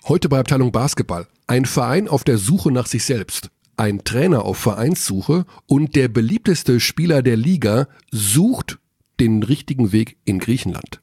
Heute bei Abteilung Basketball. Ein Verein auf der Suche nach sich selbst. Ein Trainer auf Vereinssuche und der beliebteste Spieler der Liga sucht den richtigen Weg in Griechenland.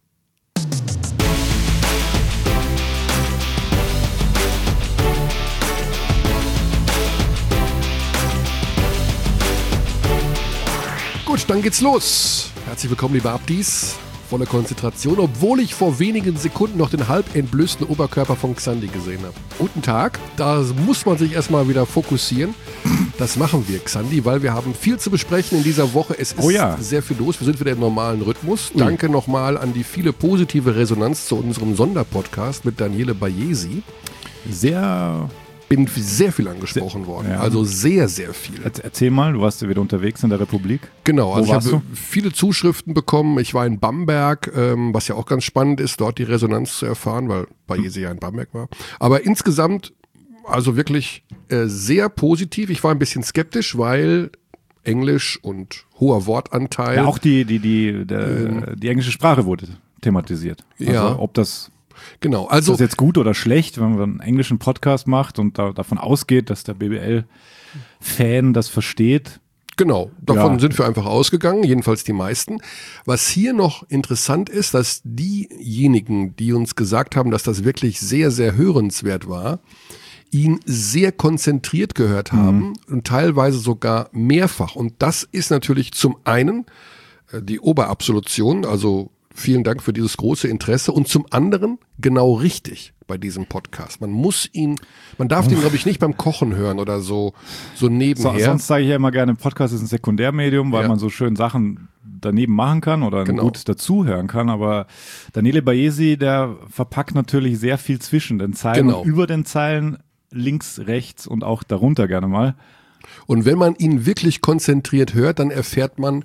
Gut, dann geht's los. Herzlich willkommen, liebe Abdis. Voller Konzentration, obwohl ich vor wenigen Sekunden noch den halb entblößten Oberkörper von Xandi gesehen habe. Guten Tag, da muss man sich erstmal wieder fokussieren. Das machen wir, Xandi, weil wir haben viel zu besprechen in dieser Woche. Es ist sehr viel los, wir sind wieder im normalen Rhythmus. Danke nochmal an die viele positive Resonanz zu unserem Sonderpodcast mit Daniele Baiesi. Bin sehr viel angesprochen worden, also sehr, sehr viel. Erzähl mal, du warst ja wieder unterwegs in der Republik. Genau, also ich habe viele Zuschriften bekommen. Ich war in Bamberg, was ja auch ganz spannend ist, dort die Resonanz zu erfahren, weil Baiesi ja in Bamberg war. Aber insgesamt, also wirklich sehr positiv. Ich war ein bisschen skeptisch, weil Englisch und hoher Wortanteil. Ja, auch die englische Sprache wurde thematisiert. Also ob das... Genau, also ist das jetzt gut oder schlecht, wenn man einen englischen Podcast macht und davon ausgeht, dass der BBL-Fan das versteht? Genau, davon sind wir einfach ausgegangen, jedenfalls die meisten. Was hier noch interessant ist, dass diejenigen, die uns gesagt haben, dass das wirklich sehr, sehr hörenswert war, ihn sehr konzentriert gehört haben und teilweise sogar mehrfach. Und das ist natürlich zum einen die Oberabsolution, also vielen Dank für dieses große Interesse und zum anderen genau richtig bei diesem Podcast. Man darf den, glaube ich, nicht beim Kochen hören oder so nebenher. Sonst sage ich ja immer gerne, Podcast ist ein Sekundärmedium, weil man so schön Sachen daneben machen kann oder gut dazuhören kann, aber Daniele Baiesi, der verpackt natürlich sehr viel zwischen den Zeilen und über den Zeilen, links, rechts und auch darunter gerne mal. Und wenn man ihn wirklich konzentriert hört, dann erfährt man,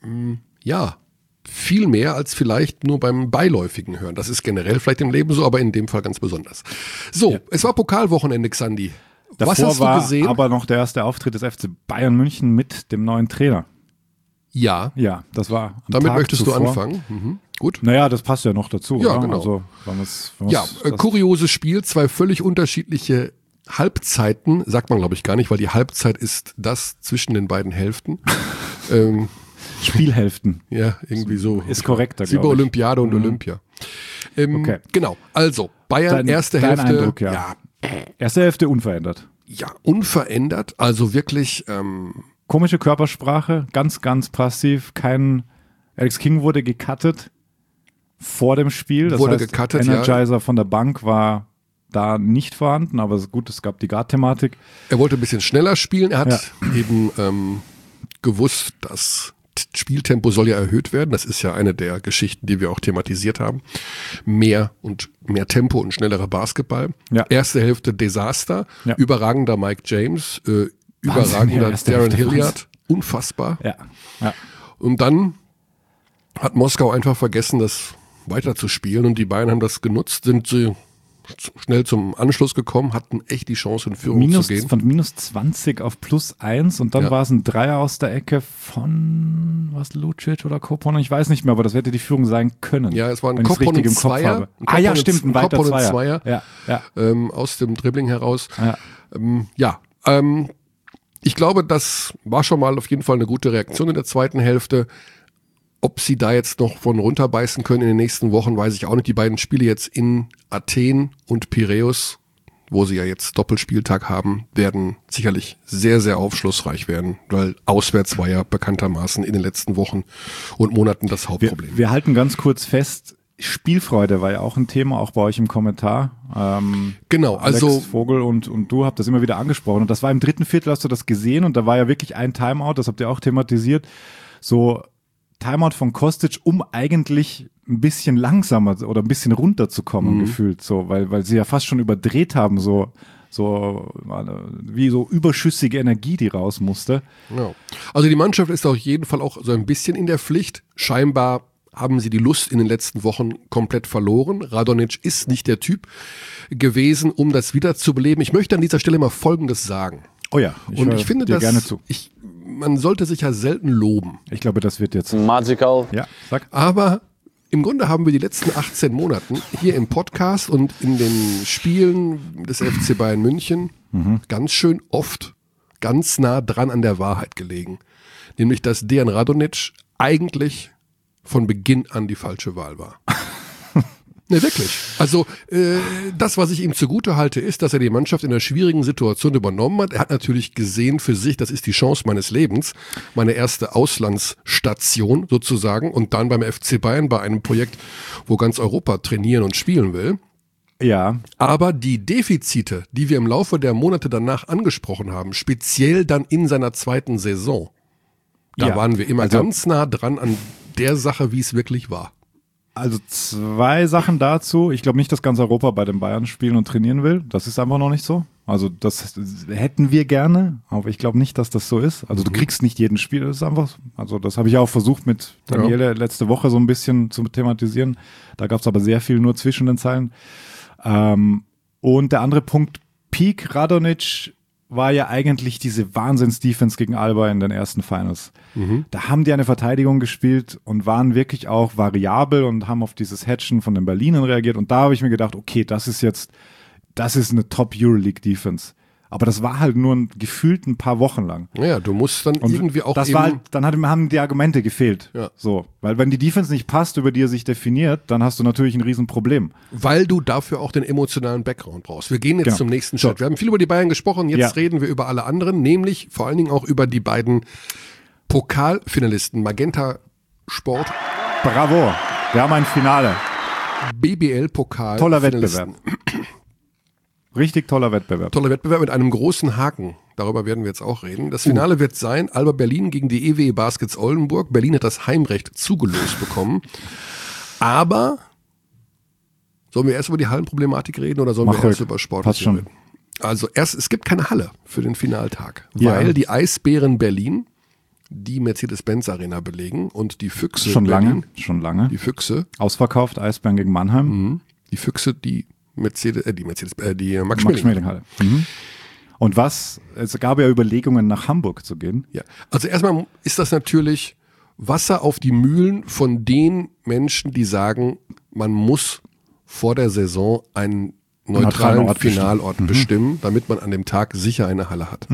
viel mehr als vielleicht nur beim beiläufigen Hören. Das ist generell vielleicht im Leben so, aber in dem Fall ganz besonders. So, es war Pokalwochenende, Xandi. Was hast du gesehen? War aber noch der erste Auftritt des FC Bayern München mit dem neuen Trainer. Ja. Ja, das war am Damit Tag möchtest zuvor. Du anfangen. Gut. Naja, das passt ja noch dazu. Ja, oder? genau. Also, kurioses Spiel, zwei völlig unterschiedliche Halbzeiten, sagt man glaube ich gar nicht, weil die Halbzeit ist das zwischen den beiden Hälften. Spielhälften. Ja, irgendwie so. Ist korrekter, glaube ich. Über Olympiade und Olympia. Okay. Genau, also Bayern erste Hälfte. Eindruck, erste Hälfte unverändert. Ja, unverändert, also wirklich. Komische Körpersprache, ganz, ganz passiv. Alex King wurde gecuttet vor dem Spiel. Das heißt, Energizer von der Bank war da nicht vorhanden, aber gut, es gab die Guard-Thematik. Er wollte ein bisschen schneller spielen. Er hat eben gewusst, dass Spieltempo soll ja erhöht werden. Das ist ja eine der Geschichten, die wir auch thematisiert haben. Mehr Tempo und schnellerer Basketball. Ja. Erste Hälfte Desaster. Ja. Überragender Mike James. Überragender Darren Hilliard. Unfassbar. Ja. Ja. Und dann hat Moskau einfach vergessen, das weiterzuspielen. Und die Bayern haben das genutzt, sind sie schnell zum Anschluss gekommen, hatten echt die Chance, in Führung zu gehen. Von minus 20 auf plus 1 und dann war es ein Dreier aus der Ecke von Lucic oder Koppon, ich weiß nicht mehr, aber das hätte die Führung sein können. Ja, es war ein Koppon und Zweier. Ein weiter Zweier. Ja. Aus dem Dribbling heraus. Ja. Ich glaube, das war schon mal auf jeden Fall eine gute Reaktion in der zweiten Hälfte. Ob sie da jetzt noch von runterbeißen können in den nächsten Wochen, weiß ich auch nicht. Die beiden Spiele jetzt in Athen und Piräus, wo sie ja jetzt Doppelspieltag haben, werden sicherlich sehr, sehr aufschlussreich werden, weil auswärts war ja bekanntermaßen in den letzten Wochen und Monaten das Hauptproblem. Wir halten ganz kurz fest, Spielfreude war ja auch ein Thema, auch bei euch im Kommentar. Genau, also Alex Vogel und du habt das immer wieder angesprochen und das war im dritten Viertel, hast du das gesehen und da war ja wirklich ein Timeout, das habt ihr auch thematisiert, so Timeout von Kostic, um eigentlich ein bisschen langsamer oder ein bisschen runterzukommen gefühlt, so, weil sie ja fast schon überdreht haben, so wie so überschüssige Energie, die raus musste. Ja. Also die Mannschaft ist auf jeden Fall auch so ein bisschen in der Pflicht. Scheinbar haben sie die Lust in den letzten Wochen komplett verloren. Radonjic ist nicht der Typ gewesen, um das wiederzubeleben. Ich möchte an dieser Stelle mal Folgendes sagen. Oh ja, ich finde dir gerne zu. Man sollte sich ja selten loben. Ich glaube, das wird jetzt magical. Ja, sag. Aber Im Grunde haben wir die letzten 18 Monaten hier im Podcast und in den Spielen des FC Bayern München ganz schön oft ganz nah dran an der Wahrheit gelegen. Nämlich, dass Dejan Radonjic eigentlich von Beginn an die falsche Wahl war. Ne, wirklich. Also das, was ich ihm zugute halte, ist, dass er die Mannschaft in einer schwierigen Situation übernommen hat. Er hat natürlich gesehen für sich, das ist die Chance meines Lebens, meine erste Auslandsstation sozusagen und dann beim FC Bayern bei einem Projekt, wo ganz Europa trainieren und spielen will. Ja. Aber die Defizite, die wir im Laufe der Monate danach angesprochen haben, speziell dann in seiner zweiten Saison, da waren wir immer ganz nah dran an der Sache, wie es wirklich war. Also 2 Sachen dazu. Ich glaube nicht, dass ganz Europa bei den Bayern spielen und trainieren will. Das ist einfach noch nicht so. Also das hätten wir gerne, aber ich glaube nicht, dass das so ist. Also du kriegst nicht jeden Spiel. Das ist einfach, also das habe ich auch versucht mit Daniele letzte Woche so ein bisschen zu thematisieren. Da gab es aber sehr viel nur zwischen den Zeilen. Und der andere Punkt, Peak Radonjic war ja eigentlich diese Wahnsinns-Defense gegen Alba in den ersten Finals. Da haben die eine Verteidigung gespielt und waren wirklich auch variabel und haben auf dieses Hatchen von den Berlinern reagiert. Und da habe ich mir gedacht, okay, das ist eine Top-Euroleague-Defense. Aber das war halt nur gefühlt ein paar Wochen lang. Ja, du musst dann und irgendwie auch das eben... War halt, dann haben die Argumente gefehlt. Ja. So, weil wenn die Defense nicht passt, über die er sich definiert, dann hast du natürlich ein Riesenproblem. Weil du dafür auch den emotionalen Background brauchst. Wir gehen jetzt zum nächsten Schritt. Wir haben viel über die Bayern gesprochen, jetzt reden wir über alle anderen, nämlich vor allen Dingen auch über die beiden Pokalfinalisten, Magenta Sport. Bravo, wir haben ein Finale. BBL-Pokal. Toller Wettbewerb. Richtig toller Wettbewerb. Toller Wettbewerb mit einem großen Haken. Darüber werden wir jetzt auch reden. Das Finale wird sein, Alba Berlin gegen die EWE Baskets Oldenburg. Berlin hat das Heimrecht zugelost bekommen. Aber sollen wir erst über die Hallenproblematik reden oder sollen wir erst über Sport reden? Also es gibt keine Halle für den Finaltag, weil die Eisbären Berlin die Mercedes-Benz Arena belegen und die Füchse schon Berlin, lange. Die Füchse. Ausverkauft, Eisbären gegen Mannheim. Die Füchse, die Max-Schmeling-Halle. Und es gab ja Überlegungen, nach Hamburg zu gehen. Ja, also erstmal ist das natürlich Wasser auf die Mühlen von den Menschen, die sagen, man muss vor der Saison einen neutralen Finalort bestimmen, damit man an dem Tag sicher eine Halle hat.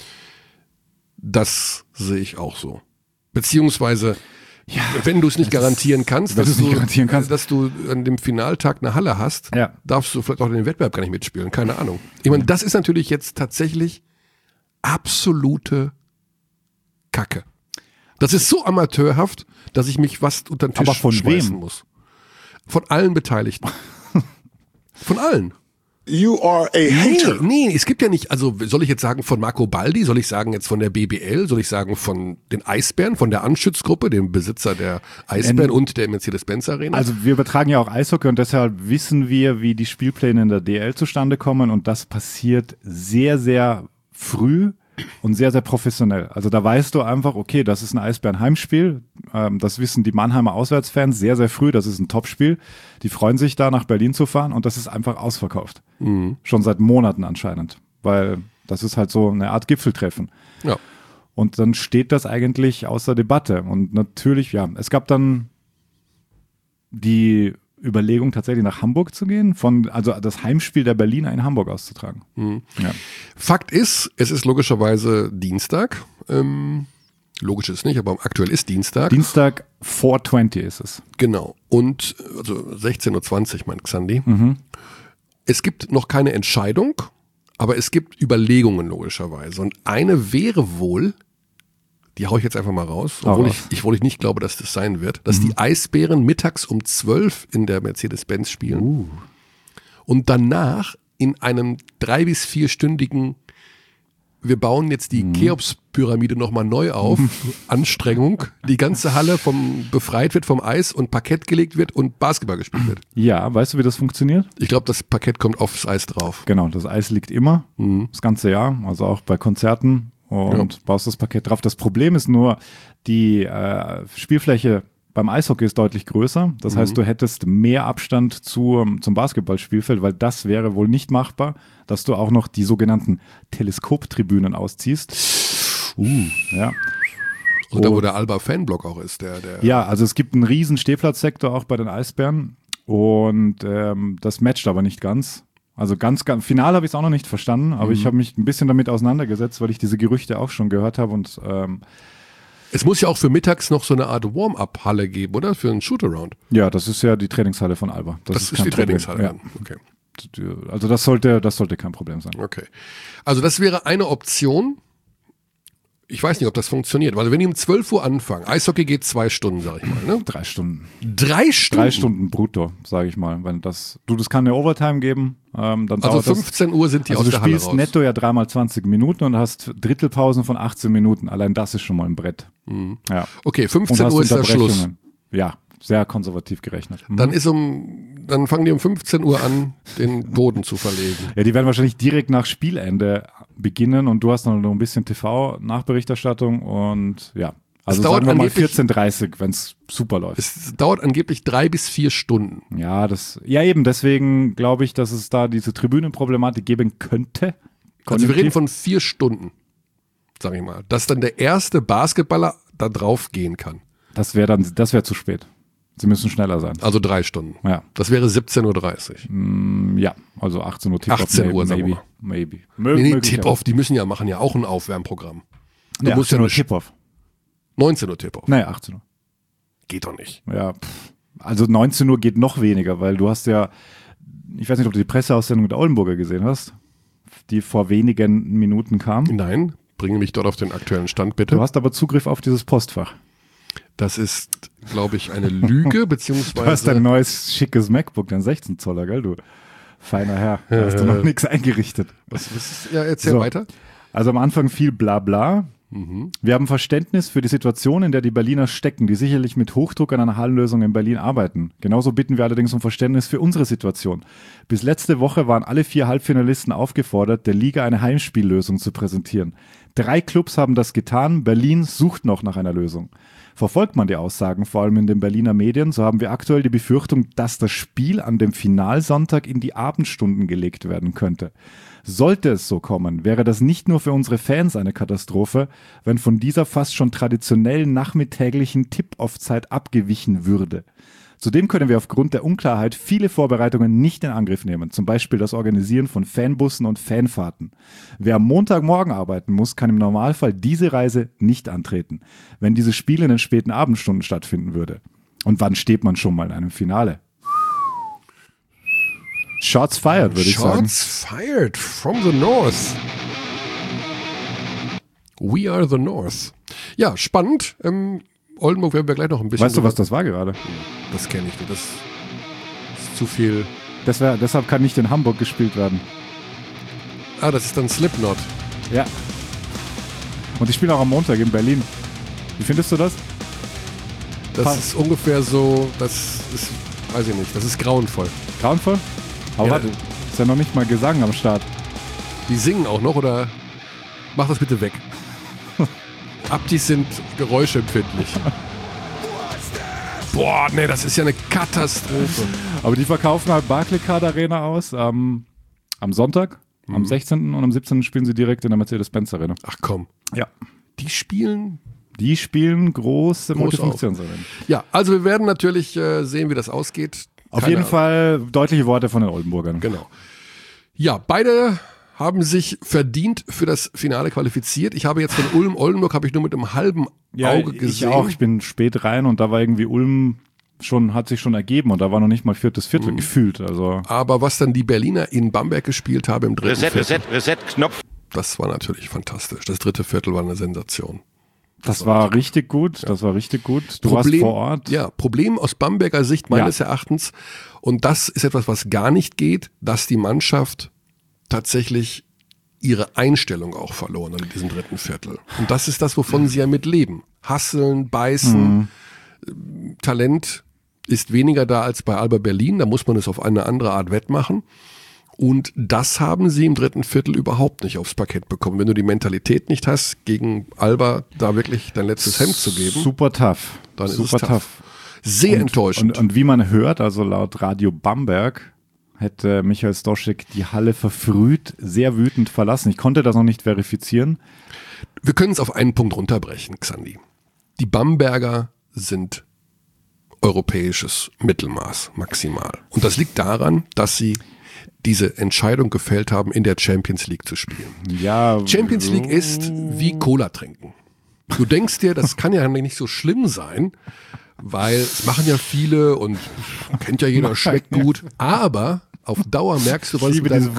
Das sehe ich auch so. Beziehungsweise wenn du es nicht garantieren kannst, dass du an dem Finaltag eine Halle hast, darfst du vielleicht auch in den Wettbewerb gar nicht mitspielen. Keine Ahnung. Ich meine, das ist natürlich jetzt tatsächlich absolute Kacke. Das ist so amateurhaft, dass ich mich fast unter den Tisch schmeißen muss. Von allen Beteiligten. Von allen. You are a hater. Nee, es gibt ja nicht, also soll ich jetzt sagen von Marco Baldi, soll ich sagen jetzt von der BBL, soll ich sagen von den Eisbären, von der Anschütz-Gruppe, dem Besitzer der Eisbären und der Mercedes-Benz Arena? Also wir übertragen ja auch Eishockey und deshalb wissen wir, wie die Spielpläne in der DL zustande kommen und das passiert sehr, sehr früh und sehr, sehr professionell. Also da weißt du einfach, okay, das ist ein Eisbären-Heimspiel, das wissen die Mannheimer Auswärtsfans sehr, sehr früh, das ist ein Topspiel. Die freuen sich da, nach Berlin zu fahren und das ist einfach ausverkauft. Schon seit Monaten anscheinend, weil das ist halt so eine Art Gipfeltreffen. Ja. Und dann steht das eigentlich außer Debatte. Und natürlich, es gab dann die Überlegung, tatsächlich nach Hamburg zu gehen, also das Heimspiel der Berliner in Hamburg auszutragen. Ja. Fakt ist, es ist logischerweise Dienstag. Logisch ist nicht, aber aktuell ist Dienstag. Dienstag 4:20 ist es. Genau. Und also 16:20 Uhr, meint Xandi. Es gibt noch keine Entscheidung, aber es gibt Überlegungen logischerweise. Und eine wäre wohl, die hau ich jetzt einfach mal raus, obwohl ich nicht glaube, dass das sein wird, dass die Eisbären mittags um 12 in der Mercedes-Benz spielen und danach in einem 3- bis 4-stündigen, wir bauen jetzt die Cheops-Pyramide nochmal neu auf, Anstrengung, die ganze Halle befreit wird vom Eis und Parkett gelegt wird und Basketball gespielt wird. Ja, weißt du, wie das funktioniert? Ich glaube, das Parkett kommt aufs Eis drauf. Genau, das Eis liegt immer, das ganze Jahr, also auch bei Konzerten. Und baust das Parkett drauf. Das Problem ist nur, die Spielfläche beim Eishockey ist deutlich größer. Das heißt, du hättest mehr Abstand zum Basketballspielfeld, weil das wäre wohl nicht machbar, dass du auch noch die sogenannten Teleskoptribünen ausziehst. Ja. Und da, wo der Alba-Fanblock auch ist. Ja, also es gibt einen riesen Stehplatzsektor auch bei den Eisbären und das matcht aber nicht ganz. Also ganz final habe ich es auch noch nicht verstanden, aber ich habe mich ein bisschen damit auseinandergesetzt, weil ich diese Gerüchte auch schon gehört habe und es muss ja auch für mittags noch so eine Art Warm-up-Halle geben, oder? Für einen Shoot-Around. Ja, das ist ja die Trainingshalle von Alba. Das ist die Trainingshalle. Ja. Okay. Also das sollte kein Problem sein. Okay. Also das wäre eine Option. Ich weiß nicht, ob das funktioniert, weil wenn die um 12 Uhr anfangen, Eishockey geht 2 Stunden, sag ich mal, ne? 3 Stunden. 3 Stunden? 3 Stunden brutto, sage ich mal. Wenn das kann eine Overtime geben, dann also 15 Uhr sind die aus der Halle raus. Du spielst netto ja 3 x 20 Minuten und hast Drittelpausen von 18 Minuten. Allein das ist schon mal ein Brett. Mhm. Ja. Okay, 15 Uhr ist der Schluss. Ja, sehr konservativ gerechnet. Dann dann fangen die um 15 Uhr an, den Boden zu verlegen. Ja, die werden wahrscheinlich direkt nach Spielende beginnen und du hast noch ein bisschen TV-Nachberichterstattung und ja. Also sagen wir mal 14:30, wenn es super läuft. Es dauert angeblich 3 bis 4 Stunden. Ja, eben, deswegen glaube ich, dass es da diese Tribünenproblematik geben könnte. Also wir reden von 4 Stunden, sag ich mal. Dass dann der erste Basketballer da drauf gehen kann. Das wäre zu spät. Sie müssen schneller sein. Also 3 Stunden. Ja. Das wäre 17:30 Uhr. Ja, also 18 Uhr Tip-Off. 18 Uhr, sagen wir mal. Maybe. Nee, Tip-Off, die machen ja auch ein Aufwärmprogramm. Du musst ja nur Tip-Off. 19 Uhr Tip-Off. Nein, 18 Uhr. Geht doch nicht. Ja, also 19 Uhr geht noch weniger, weil du hast ja, ich weiß nicht, ob du die Presseaussendung der Oldenburger gesehen hast, die vor wenigen Minuten kam. Nein, bringe mich dort auf den aktuellen Stand, bitte. Du hast aber Zugriff auf dieses Postfach. Das ist, glaube ich, eine Lüge, beziehungsweise... Du hast ein neues, schickes MacBook, dein 16 Zoller, gell, du feiner Herr. Da hast du noch nichts eingerichtet. Ja, erzähl weiter. Also am Anfang viel Blabla. Wir haben Verständnis für die Situation, in der die Berliner stecken, die sicherlich mit Hochdruck an einer Hallenlösung in Berlin arbeiten. Genauso bitten wir allerdings um Verständnis für unsere Situation. Bis letzte Woche waren alle 4 Halbfinalisten aufgefordert, der Liga eine Heimspiellösung zu präsentieren. 3 Clubs haben das getan, Berlin sucht noch nach einer Lösung. Verfolgt man die Aussagen, vor allem in den Berliner Medien, so haben wir aktuell die Befürchtung, dass das Spiel an dem Finalsonntag in die Abendstunden gelegt werden könnte. Sollte es so kommen, wäre das nicht nur für unsere Fans eine Katastrophe, wenn von dieser fast schon traditionellen nachmittäglichen Tip-Off-Zeit abgewichen würde. Zudem können wir aufgrund der Unklarheit viele Vorbereitungen nicht in Angriff nehmen, zum Beispiel das Organisieren von Fanbussen und Fanfahrten. Wer am Montagmorgen arbeiten muss, kann im Normalfall diese Reise nicht antreten, wenn dieses Spiel in den späten Abendstunden stattfinden würde. Und wann steht man schon mal in einem Finale? Shots fired, würde ich sagen. Shots fired from the North. We are the North. Ja, spannend. Oldenburg werden wir gleich noch ein bisschen... Weißt du, was das war gerade? Das kenne ich nicht. Das ist zu viel... Deshalb kann nicht in Hamburg gespielt werden. Ah, das ist dann Slipknot. Ja. Und die spielen auch am Montag in Berlin. Wie findest du das? Das ist ungefähr so... Das ist... Weiß ich nicht. Das ist grauenvoll. Grauenvoll? Aber Ja. warte, ist ja noch nicht mal Gesang am Start. Die singen auch noch, oder... Mach das bitte weg. Abdis sind geräuschempfindlich. Boah, nee, das ist ja eine Katastrophe. Aber die verkaufen halt Barclaycard Arena aus am Sonntag, am 16. und am 17. spielen sie direkt in der Mercedes-Benz Arena. Ach komm. Ja. Die spielen große Multifunktionsarenen. Ja, also wir werden natürlich sehen, wie das ausgeht. Auf Keine jeden Ahnung. Fall deutliche Worte von den Oldenburgern. Genau. Ja, beide haben sich verdient für das Finale qualifiziert. Ich habe jetzt von Oldenburg habe ich nur mit einem halben Auge gesehen. Ich auch. Ich bin spät rein und da war irgendwie Ulm hat sich schon ergeben und da war noch nicht mal viertes Viertel gefühlt. Also. Aber was dann die Berliner in Bamberg gespielt haben im dritten Viertel. Reset-Knopf. Das war natürlich fantastisch. Das dritte Viertel war eine Sensation. Das war richtig gut. Das war richtig gut. Du warst vor Ort. Ja, Problem aus Bamberger Sicht meines Erachtens. Und das ist etwas, was gar nicht geht, dass die Mannschaft tatsächlich ihre Einstellung auch verloren in diesem dritten Viertel. Und das ist das, wovon sie ja mit leben. Hasseln, beißen, Talent ist weniger da als bei Alba Berlin. Da muss man es auf eine andere Art wettmachen. Und das haben sie im dritten Viertel überhaupt nicht aufs Parkett bekommen. Wenn du die Mentalität nicht hast, gegen Alba da wirklich dein letztes Hemd zu geben, super tough. Dann ist super es tough. Sehr enttäuschend. Und wie man hört, also laut Radio Bamberg, hätte Michael Stoschek die Halle verfrüht, sehr wütend verlassen. Ich konnte das noch nicht verifizieren. Wir können es auf einen Punkt runterbrechen, Xandi. Die Bamberger sind europäisches Mittelmaß maximal. Und das liegt daran, dass sie diese Entscheidung gefällt haben, in der Champions League zu spielen. Ja, Champions League ist wie Cola trinken. Du denkst dir, das kann ja nicht so schlimm sein, weil es machen ja viele und kennt ja jeder, schmeckt gut. Aber auf Dauer merkst du, was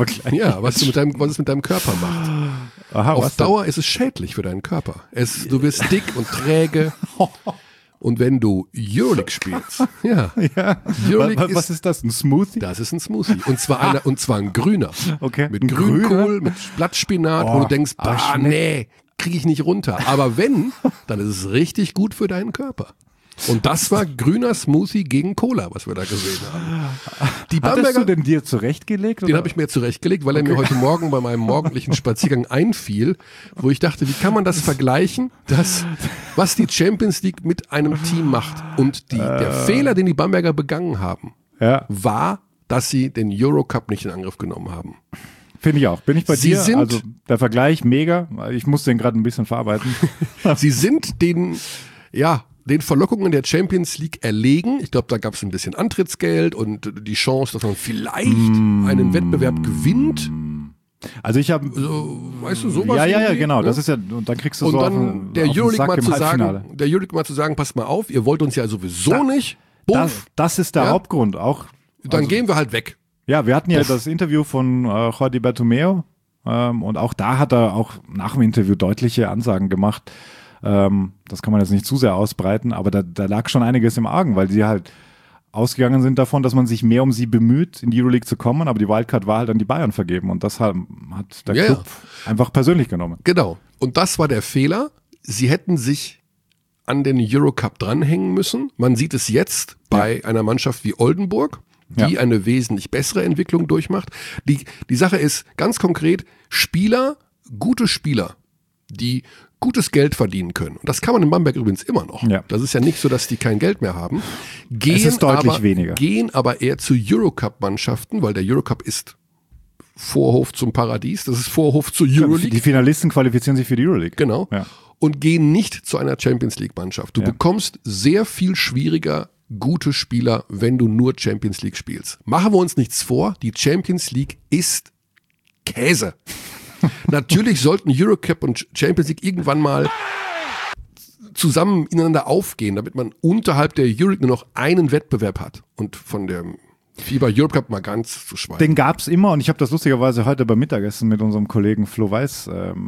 es mit deinem Körper macht. Aha, auf Dauer ist es schädlich für deinen Körper. Du wirst dick und träge. Und wenn du Euroleague spielst, Euroleague was ist das? Ein Smoothie? Das ist ein Smoothie. Und zwar ein grüner. Okay. Mit Grünkohl, mit Blattspinat, wo du denkst, nee, kriege ich nicht runter. Aber wenn, dann ist es richtig gut für deinen Körper. Und das war grüner Smoothie gegen Cola, was wir da gesehen haben. Die Bamberger, hattest du den dir zurechtgelegt? Den habe ich mir zurechtgelegt, weil er mir heute Morgen bei meinem morgendlichen Spaziergang einfiel, wo ich dachte, wie kann man das vergleichen, was die Champions League mit einem Team macht. Und der Fehler, den die Bamberger begangen haben, war, dass sie den Eurocup nicht in Angriff genommen haben. Finde ich auch. Bin ich bei dir? Also der Vergleich mega. Ich muss den gerade ein bisschen verarbeiten. Sie sind den Verlockungen der Champions League erlegen. Ich glaube, da gab es ein bisschen Antrittsgeld und die Chance, dass man vielleicht einen Wettbewerb gewinnt. Also ich habe, weißt du, sowas. Ja, genau. Ne? Das ist ja, und dann kriegst du und so dann der Euroleague mal zu sagen, passt mal auf, ihr wollt uns ja sowieso nicht. Das ist der Hauptgrund. Auch. Dann gehen wir halt weg. Ja, wir hatten ja das Interview von Jordi Bertomeu und auch da hat er auch nach dem Interview deutliche Ansagen gemacht. Das kann man jetzt nicht zu sehr ausbreiten, aber da lag schon einiges im Argen, weil sie halt ausgegangen sind davon, dass man sich mehr um sie bemüht, in die Euroleague zu kommen, aber die Wildcard war halt an die Bayern vergeben und das hat der Club einfach persönlich genommen. Genau. Und das war der Fehler. Sie hätten sich an den Eurocup dranhängen müssen. Man sieht es jetzt bei einer Mannschaft wie Oldenburg, die eine wesentlich bessere Entwicklung durchmacht. Die Sache ist ganz konkret, gute Spieler, die gutes Geld verdienen können. Und das kann man in Bamberg übrigens immer noch. Ja. Das ist ja nicht so, dass die kein Geld mehr haben. Gehen aber eher zu Eurocup-Mannschaften, weil der Eurocup ist Vorhof zum Paradies. Das ist Vorhof zur Euroleague. Die Finalisten qualifizieren sich für die Euroleague. Genau. Ja. Und gehen nicht zu einer Champions-League-Mannschaft. Du bekommst sehr viel schwieriger gute Spieler, wenn du nur Champions League spielst. Machen wir uns nichts vor, die Champions League ist Käse. Natürlich sollten Eurocup und Champions League irgendwann mal zusammen ineinander aufgehen, damit man unterhalb der Euroleague nur noch einen Wettbewerb hat. Und von der FIBA Eurocup mal ganz zu schweigen. Den gab es immer und ich habe das lustigerweise heute beim Mittagessen mit unserem Kollegen Flo Weiß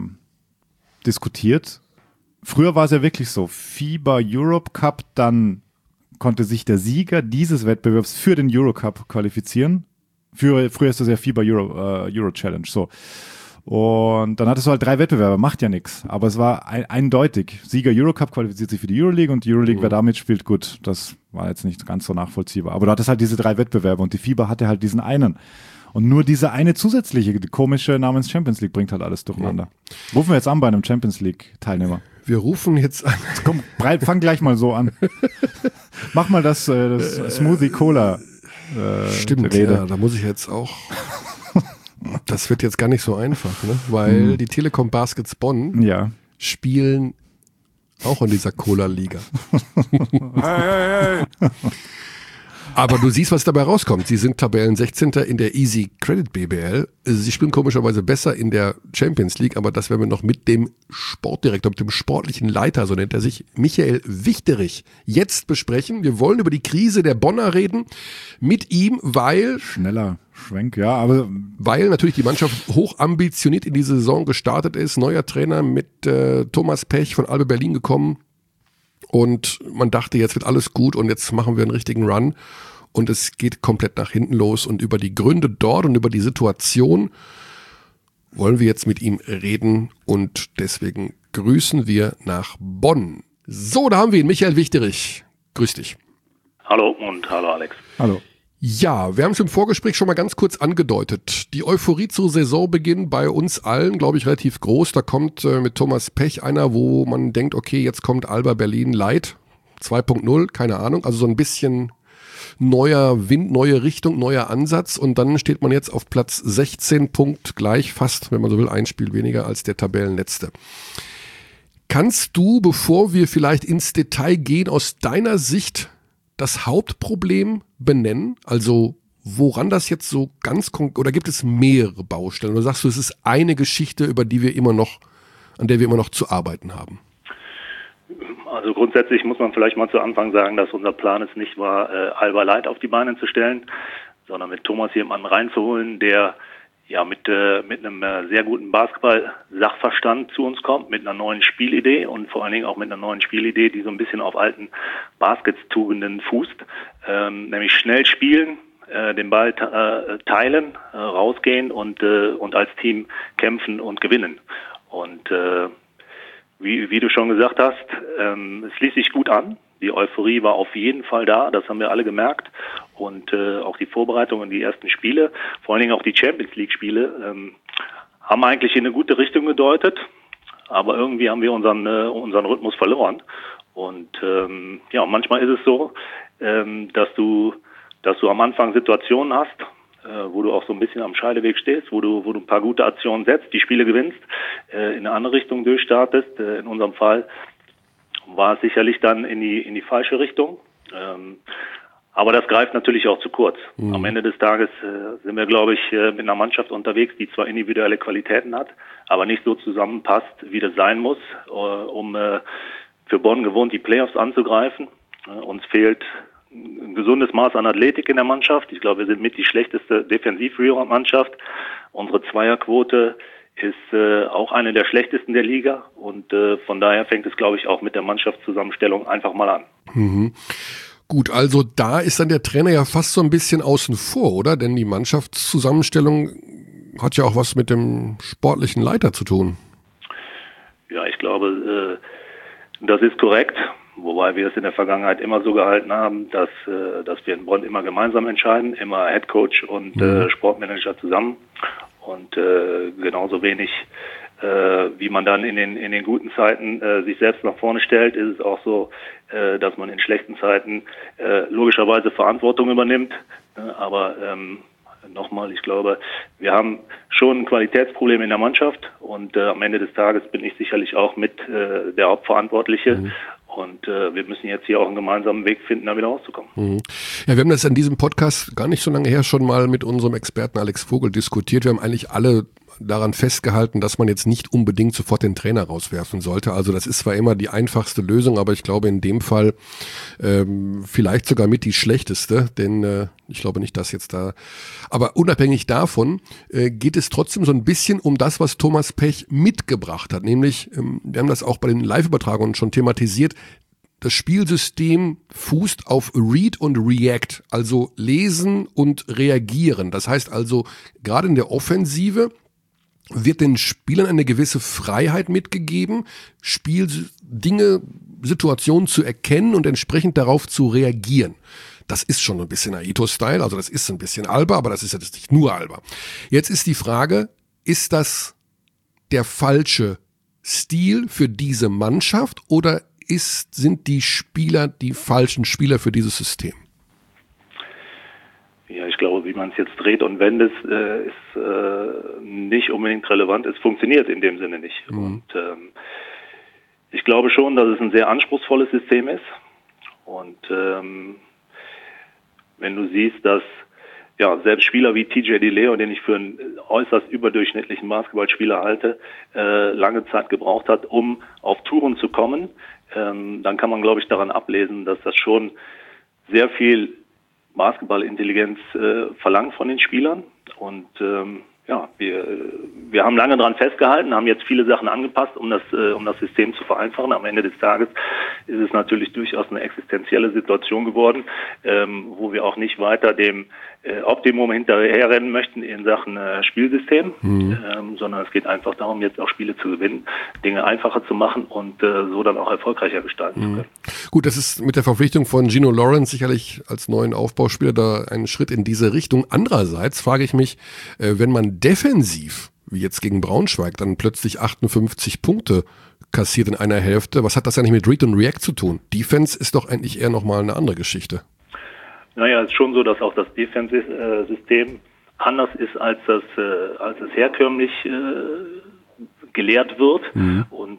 diskutiert. Früher war es ja wirklich so, FIBA Europe Cup, dann konnte sich der Sieger dieses Wettbewerbs für den Eurocup qualifizieren. Früher ist das ja FIBA Euro Challenge, so. Und dann hattest du halt 3 Wettbewerbe, macht ja nichts. Aber es war eindeutig. Sieger Eurocup qualifiziert sich für die Euroleague und die Euroleague, wer damit spielt, gut. Das war jetzt nicht ganz so nachvollziehbar. Aber du hattest halt diese 3 Wettbewerbe und die FIBA hatte halt diesen einen. Und nur diese eine zusätzliche, die komische namens Champions League bringt halt alles durcheinander. Rufen wir jetzt an bei einem Champions League-Teilnehmer. Wir rufen jetzt an. Komm, fang gleich mal so an. Mach mal das Smoothie Cola. Stimmt, Rede. Ja, da muss ich jetzt auch. Das wird jetzt gar nicht so einfach, ne? Weil die Telekom Baskets Bonn spielen auch in dieser Cola-Liga. Hey. Aber du siehst, was dabei rauskommt. Sie sind Tabellen 16. in der Easy Credit BBL. Sie spielen komischerweise besser in der Champions League, aber das werden wir noch mit dem Sportdirektor, mit dem sportlichen Leiter, so nennt er sich, Michael Wichterich, jetzt besprechen. Wir wollen über die Krise der Bonner reden mit ihm, weil... Schneller Schwenk, ja, aber... Weil natürlich die Mannschaft hoch ambitioniert in diese Saison gestartet ist. Neuer Trainer mit Thomas Pech von Alba Berlin gekommen. Und man dachte, jetzt wird alles gut und jetzt machen wir einen richtigen Run. Und es geht komplett nach hinten los. Und über die Gründe dort und über die Situation wollen wir jetzt mit ihm reden. Und deswegen grüßen wir nach Bonn. So, da haben wir ihn, Michael Wichterich. Grüß dich. Hallo und hallo Alex. Hallo. Ja, wir haben es im Vorgespräch schon mal ganz kurz angedeutet. Die Euphorie zu Saisonbeginn bei uns allen, glaube ich, relativ groß. Da kommt mit Thomas Pech einer, wo man denkt, okay, jetzt kommt Alba Berlin Light 2.0, keine Ahnung. Also so ein bisschen neuer Wind, neue Richtung, neuer Ansatz. Und dann steht man jetzt auf Platz 16, Punkt gleich, fast, wenn man so will, ein Spiel weniger als der Tabellenletzte. Kannst du, bevor wir vielleicht ins Detail gehen, aus deiner Sicht das Hauptproblem benennen? Also woran das jetzt so ganz konkret, oder gibt es mehrere Baustellen? Oder sagst du, es ist eine Geschichte, an der wir immer noch zu arbeiten haben? Also grundsätzlich muss man vielleicht mal zu Anfang sagen, dass unser Plan es nicht war, Alba Light auf die Beine zu stellen, sondern mit Thomas jemanden reinzuholen, der ja mit einem sehr guten Basketball-Sachverstand zu uns kommt, mit einer neuen Spielidee und vor allen Dingen auch mit einer neuen Spielidee, die so ein bisschen auf alten Baskets-Tugenden fußt, nämlich schnell spielen, den Ball teilen, rausgehen und als Team kämpfen und gewinnen. Und wie du schon gesagt hast, es ließ sich gut an. Die Euphorie war auf jeden Fall da, das haben wir alle gemerkt. Und auch die Vorbereitungen, die ersten Spiele, vor allen Dingen auch die Champions League Spiele, haben eigentlich in eine gute Richtung gedeutet. Aber irgendwie haben wir unseren Rhythmus verloren. Und manchmal ist es so, dass du am Anfang Situationen hast, wo du auch so ein bisschen am Scheideweg stehst, wo du ein paar gute Aktionen setzt, die Spiele gewinnst, in eine andere Richtung durchstartest. In unserem Fall war es sicherlich dann in die falsche Richtung. Aber das greift natürlich auch zu kurz. Mhm. Am Ende des Tages sind wir, glaube ich, mit einer Mannschaft unterwegs, die zwar individuelle Qualitäten hat, aber nicht so zusammenpasst, wie das sein muss, um für Bonn gewohnt die Playoffs anzugreifen. Uns fehlt ein gesundes Maß an Athletik in der Mannschaft. Ich glaube, wir sind mit die schlechteste Defensiv-Mannschaft. Unsere Zweierquote ist auch eine der schlechtesten der Liga. Und von daher fängt es, glaube ich, auch mit der Mannschaftszusammenstellung einfach mal an. Mhm. Gut, also da ist dann der Trainer ja fast so ein bisschen außen vor, oder? Denn die Mannschaftszusammenstellung hat ja auch was mit dem sportlichen Leiter zu tun. Ja, ich glaube, das ist korrekt. Wobei wir es in der Vergangenheit immer so gehalten haben, dass wir in Bonn immer gemeinsam entscheiden, immer Headcoach und Sportmanager zusammen. Und genauso wenig, wie man dann in den guten Zeiten sich selbst nach vorne stellt, ist es auch so, dass man in schlechten Zeiten logischerweise Verantwortung übernimmt. Aber nochmal, ich glaube, wir haben schon ein Qualitätsproblem in der Mannschaft und am Ende des Tages bin ich sicherlich auch mit der Hauptverantwortliche. Mhm. Und wir müssen jetzt hier auch einen gemeinsamen Weg finden, da wieder rauszukommen. Mhm. Ja, wir haben das in diesem Podcast gar nicht so lange her schon mal mit unserem Experten Alex Vogel diskutiert. Wir haben eigentlich alle daran festgehalten, dass man jetzt nicht unbedingt sofort den Trainer rauswerfen sollte. Also das ist zwar immer die einfachste Lösung, aber ich glaube in dem Fall vielleicht sogar mit die schlechteste, denn ich glaube nicht, dass jetzt da... Aber unabhängig davon geht es trotzdem so ein bisschen um das, was Thomas Pech mitgebracht hat. Nämlich, wir haben das auch bei den Live-Übertragungen schon thematisiert, das Spielsystem fußt auf Read und React, also lesen und reagieren. Das heißt also, gerade in der Offensive wird den Spielern eine gewisse Freiheit mitgegeben, Spieldinge, Situationen zu erkennen und entsprechend darauf zu reagieren. Das ist schon ein bisschen Aito-Style, also das ist ein bisschen Alba, aber das ist ja nicht nur Alba. Jetzt ist die Frage, ist das der falsche Stil für diese Mannschaft oder sind die Spieler die falschen Spieler für dieses System? Ja, ich glaube, wie man es jetzt dreht und wendet, ist nicht unbedingt relevant. Es funktioniert in dem Sinne nicht. Mhm. Und ich glaube schon, dass es ein sehr anspruchsvolles System ist. Und wenn du siehst, dass ja selbst Spieler wie TJ DeLeo, den ich für einen äußerst überdurchschnittlichen Basketballspieler halte, lange Zeit gebraucht hat, um auf Touren zu kommen, dann kann man, glaube ich, daran ablesen, dass das schon sehr viel Basketballintelligenz verlangt von den Spielern. Und wir haben lange daran festgehalten, haben jetzt viele Sachen angepasst, um das System zu vereinfachen. Am Ende des Tages ist es natürlich durchaus eine existenzielle Situation geworden, wo wir auch nicht weiter dem Optimum hinterherrennen möchten in Sachen Spielsystem, sondern es geht einfach darum, jetzt auch Spiele zu gewinnen, Dinge einfacher zu machen und so dann auch erfolgreicher gestalten zu können. Gut, das ist mit der Verpflichtung von Gino Lawrence sicherlich als neuen Aufbauspieler da ein Schritt in diese Richtung. Andererseits frage ich mich, wenn man defensiv, wie jetzt gegen Braunschweig, dann plötzlich 58 Punkte kassiert in einer Hälfte, was hat das eigentlich mit Read und React zu tun? Defense ist doch eigentlich eher nochmal eine andere Geschichte. Naja, es ist schon so, dass auch das Defensive-System anders ist, als es herkömmlich gelehrt wird. Mhm. Und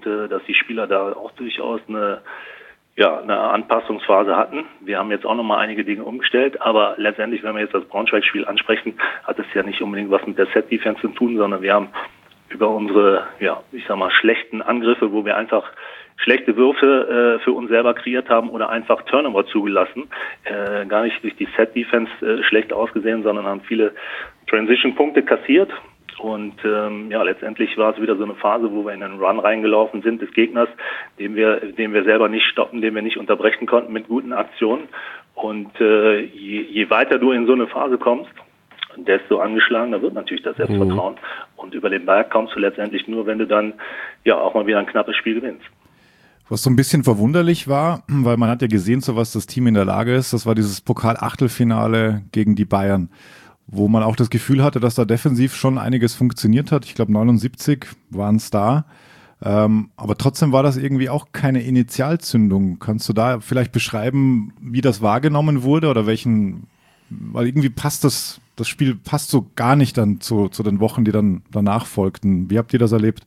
dass die Spieler da auch durchaus eine Anpassungsphase hatten. Wir haben jetzt auch nochmal einige Dinge umgestellt, aber letztendlich, wenn wir jetzt das Braunschweig-Spiel ansprechen, hat es ja nicht unbedingt was mit der Set-Defense zu tun, sondern wir haben über unsere, schlechten Angriffe, wo wir einfach schlechte Würfe für uns selber kreiert haben oder einfach Turnover zugelassen, gar nicht durch die Set-Defense schlecht ausgesehen, sondern haben viele Transition-Punkte kassiert. Und letztendlich war es wieder so eine Phase, wo wir in einen Run reingelaufen sind des Gegners, den wir selber nicht stoppen, den wir nicht unterbrechen konnten mit guten Aktionen. Und je weiter du in so eine Phase kommst, desto angeschlagener wird natürlich das Selbstvertrauen. Und über den Berg kommst du letztendlich nur, wenn du dann auch mal wieder ein knappes Spiel gewinnst. Was so ein bisschen verwunderlich war, weil man hat ja gesehen, zu was das Team in der Lage ist, das war dieses Pokal-Achtelfinale gegen die Bayern, wo man auch das Gefühl hatte, dass da defensiv schon einiges funktioniert hat. Ich glaube 79 waren es da. Aber trotzdem war das irgendwie auch keine Initialzündung. Kannst du da vielleicht beschreiben, wie das wahrgenommen wurde oder weil irgendwie passt das Spiel passt so gar nicht dann zu den Wochen, die dann danach folgten. Wie habt ihr das erlebt?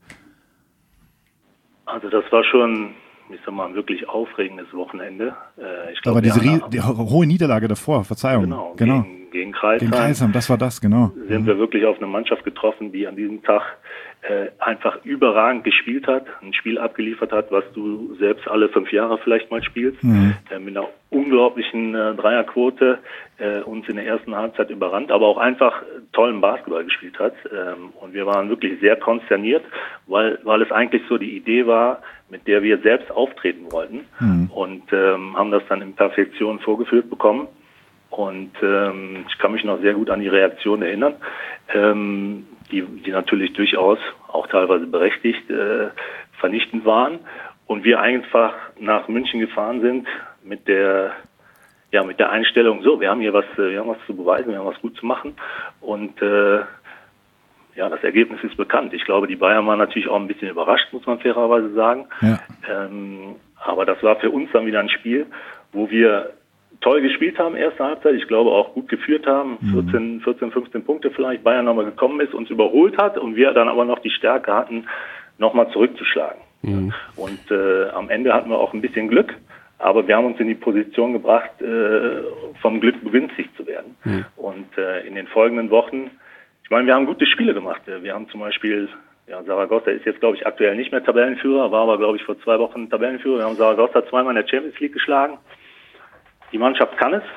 Also das war schon, ein wirklich aufregendes Wochenende. Ich glaub, aber die hohe Niederlage davor, Verzeihung. Genau. Gegen Kreisheim. Gegen Kreisheim, das war das, genau. Sind wir wirklich auf eine Mannschaft getroffen, die an diesem Tag einfach überragend gespielt hat, ein Spiel abgeliefert hat, was du selbst alle 5 Jahre vielleicht mal spielst, mit einer unglaublichen Dreierquote uns in der ersten Halbzeit überrannt, aber auch einfach tollen Basketball gespielt hat. Und wir waren wirklich sehr konsterniert, weil es eigentlich so die Idee war, mit der wir selbst auftreten wollten und haben das dann in Perfektion vorgeführt bekommen. Und ich kann mich noch sehr gut an die Reaktion erinnern, die natürlich durchaus auch teilweise berechtigt vernichtend waren. Und wir einfach nach München gefahren sind mit der Einstellung, so, wir haben was zu beweisen, wir haben was gut zu machen. Und das Ergebnis ist bekannt. Ich glaube, die Bayern waren natürlich auch ein bisschen überrascht, muss man fairerweise sagen. Ja. Aber das war für uns dann wieder ein Spiel, wo wir toll gespielt haben, erste Halbzeit. Ich glaube auch gut geführt haben. 14, 15 Punkte vielleicht. Bayern nochmal gekommen ist, uns überholt hat und wir dann aber noch die Stärke hatten, nochmal zurückzuschlagen. Und am Ende hatten wir auch ein bisschen Glück. Aber wir haben uns in die Position gebracht, vom Glück begünstigt zu werden. Und in den folgenden Wochen, wir haben gute Spiele gemacht. Wir haben zum Beispiel, Saragossa ist jetzt, glaube ich, aktuell nicht mehr Tabellenführer, war aber, glaube ich, vor 2 Wochen Tabellenführer. Wir haben Saragossa 2-mal in der Champions League geschlagen. Die Mannschaft kann es.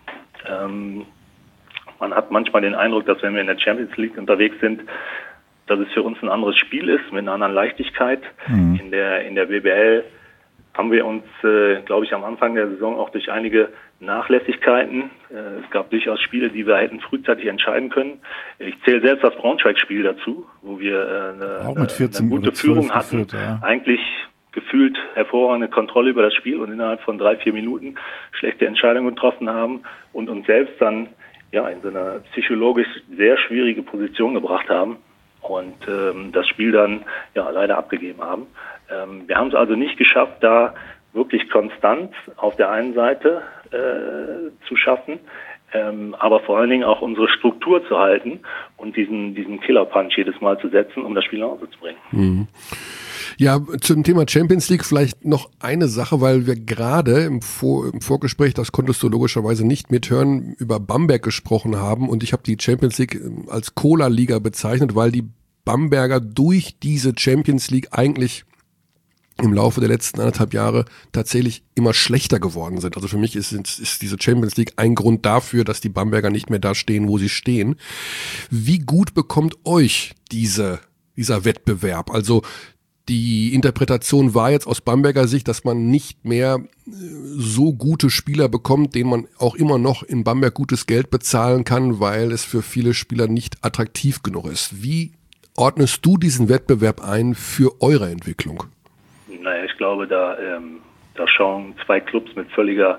Man hat manchmal den Eindruck, dass wenn wir in der Champions League unterwegs sind, dass es für uns ein anderes Spiel ist, mit einer anderen Leichtigkeit. In der BBL haben wir uns, glaube ich, am Anfang der Saison auch durch einige Nachlässigkeiten, es gab durchaus Spiele, die wir hätten frühzeitig entscheiden können. Ich zähle selbst das Braunschweig-Spiel dazu, wo wir eine gute Führung hatten, eigentlich gefühlt hervorragende Kontrolle über das Spiel und innerhalb von 3-4 Minuten schlechte Entscheidungen getroffen haben und uns selbst dann in so eine psychologisch sehr schwierige Position gebracht haben und das Spiel dann leider abgegeben haben. Wir haben es also nicht geschafft, da wirklich Konstanz auf der einen Seite zu schaffen, aber vor allen Dingen auch unsere Struktur zu halten und diesen Killer-Punch jedes Mal zu setzen, um das Spiel nach Hause zu bringen. Ja, zum Thema Champions League vielleicht noch eine Sache, weil wir gerade im Vorgespräch, das konntest du logischerweise nicht mithören, über Bamberg gesprochen haben und ich habe die Champions League als Cola-Liga bezeichnet, weil die Bamberger durch diese Champions League eigentlich im Laufe der letzten 1,5 Jahre tatsächlich immer schlechter geworden sind. Also für mich ist diese Champions League ein Grund dafür, dass die Bamberger nicht mehr da stehen, wo sie stehen. Wie gut bekommt euch dieser Wettbewerb? Also die Interpretation war jetzt aus Bamberger Sicht, dass man nicht mehr so gute Spieler bekommt, denen man auch immer noch in Bamberg gutes Geld bezahlen kann, weil es für viele Spieler nicht attraktiv genug ist. Wie ordnest du diesen Wettbewerb ein für eure Entwicklung? Naja, ich glaube, da schauen 2 Clubs mit völliger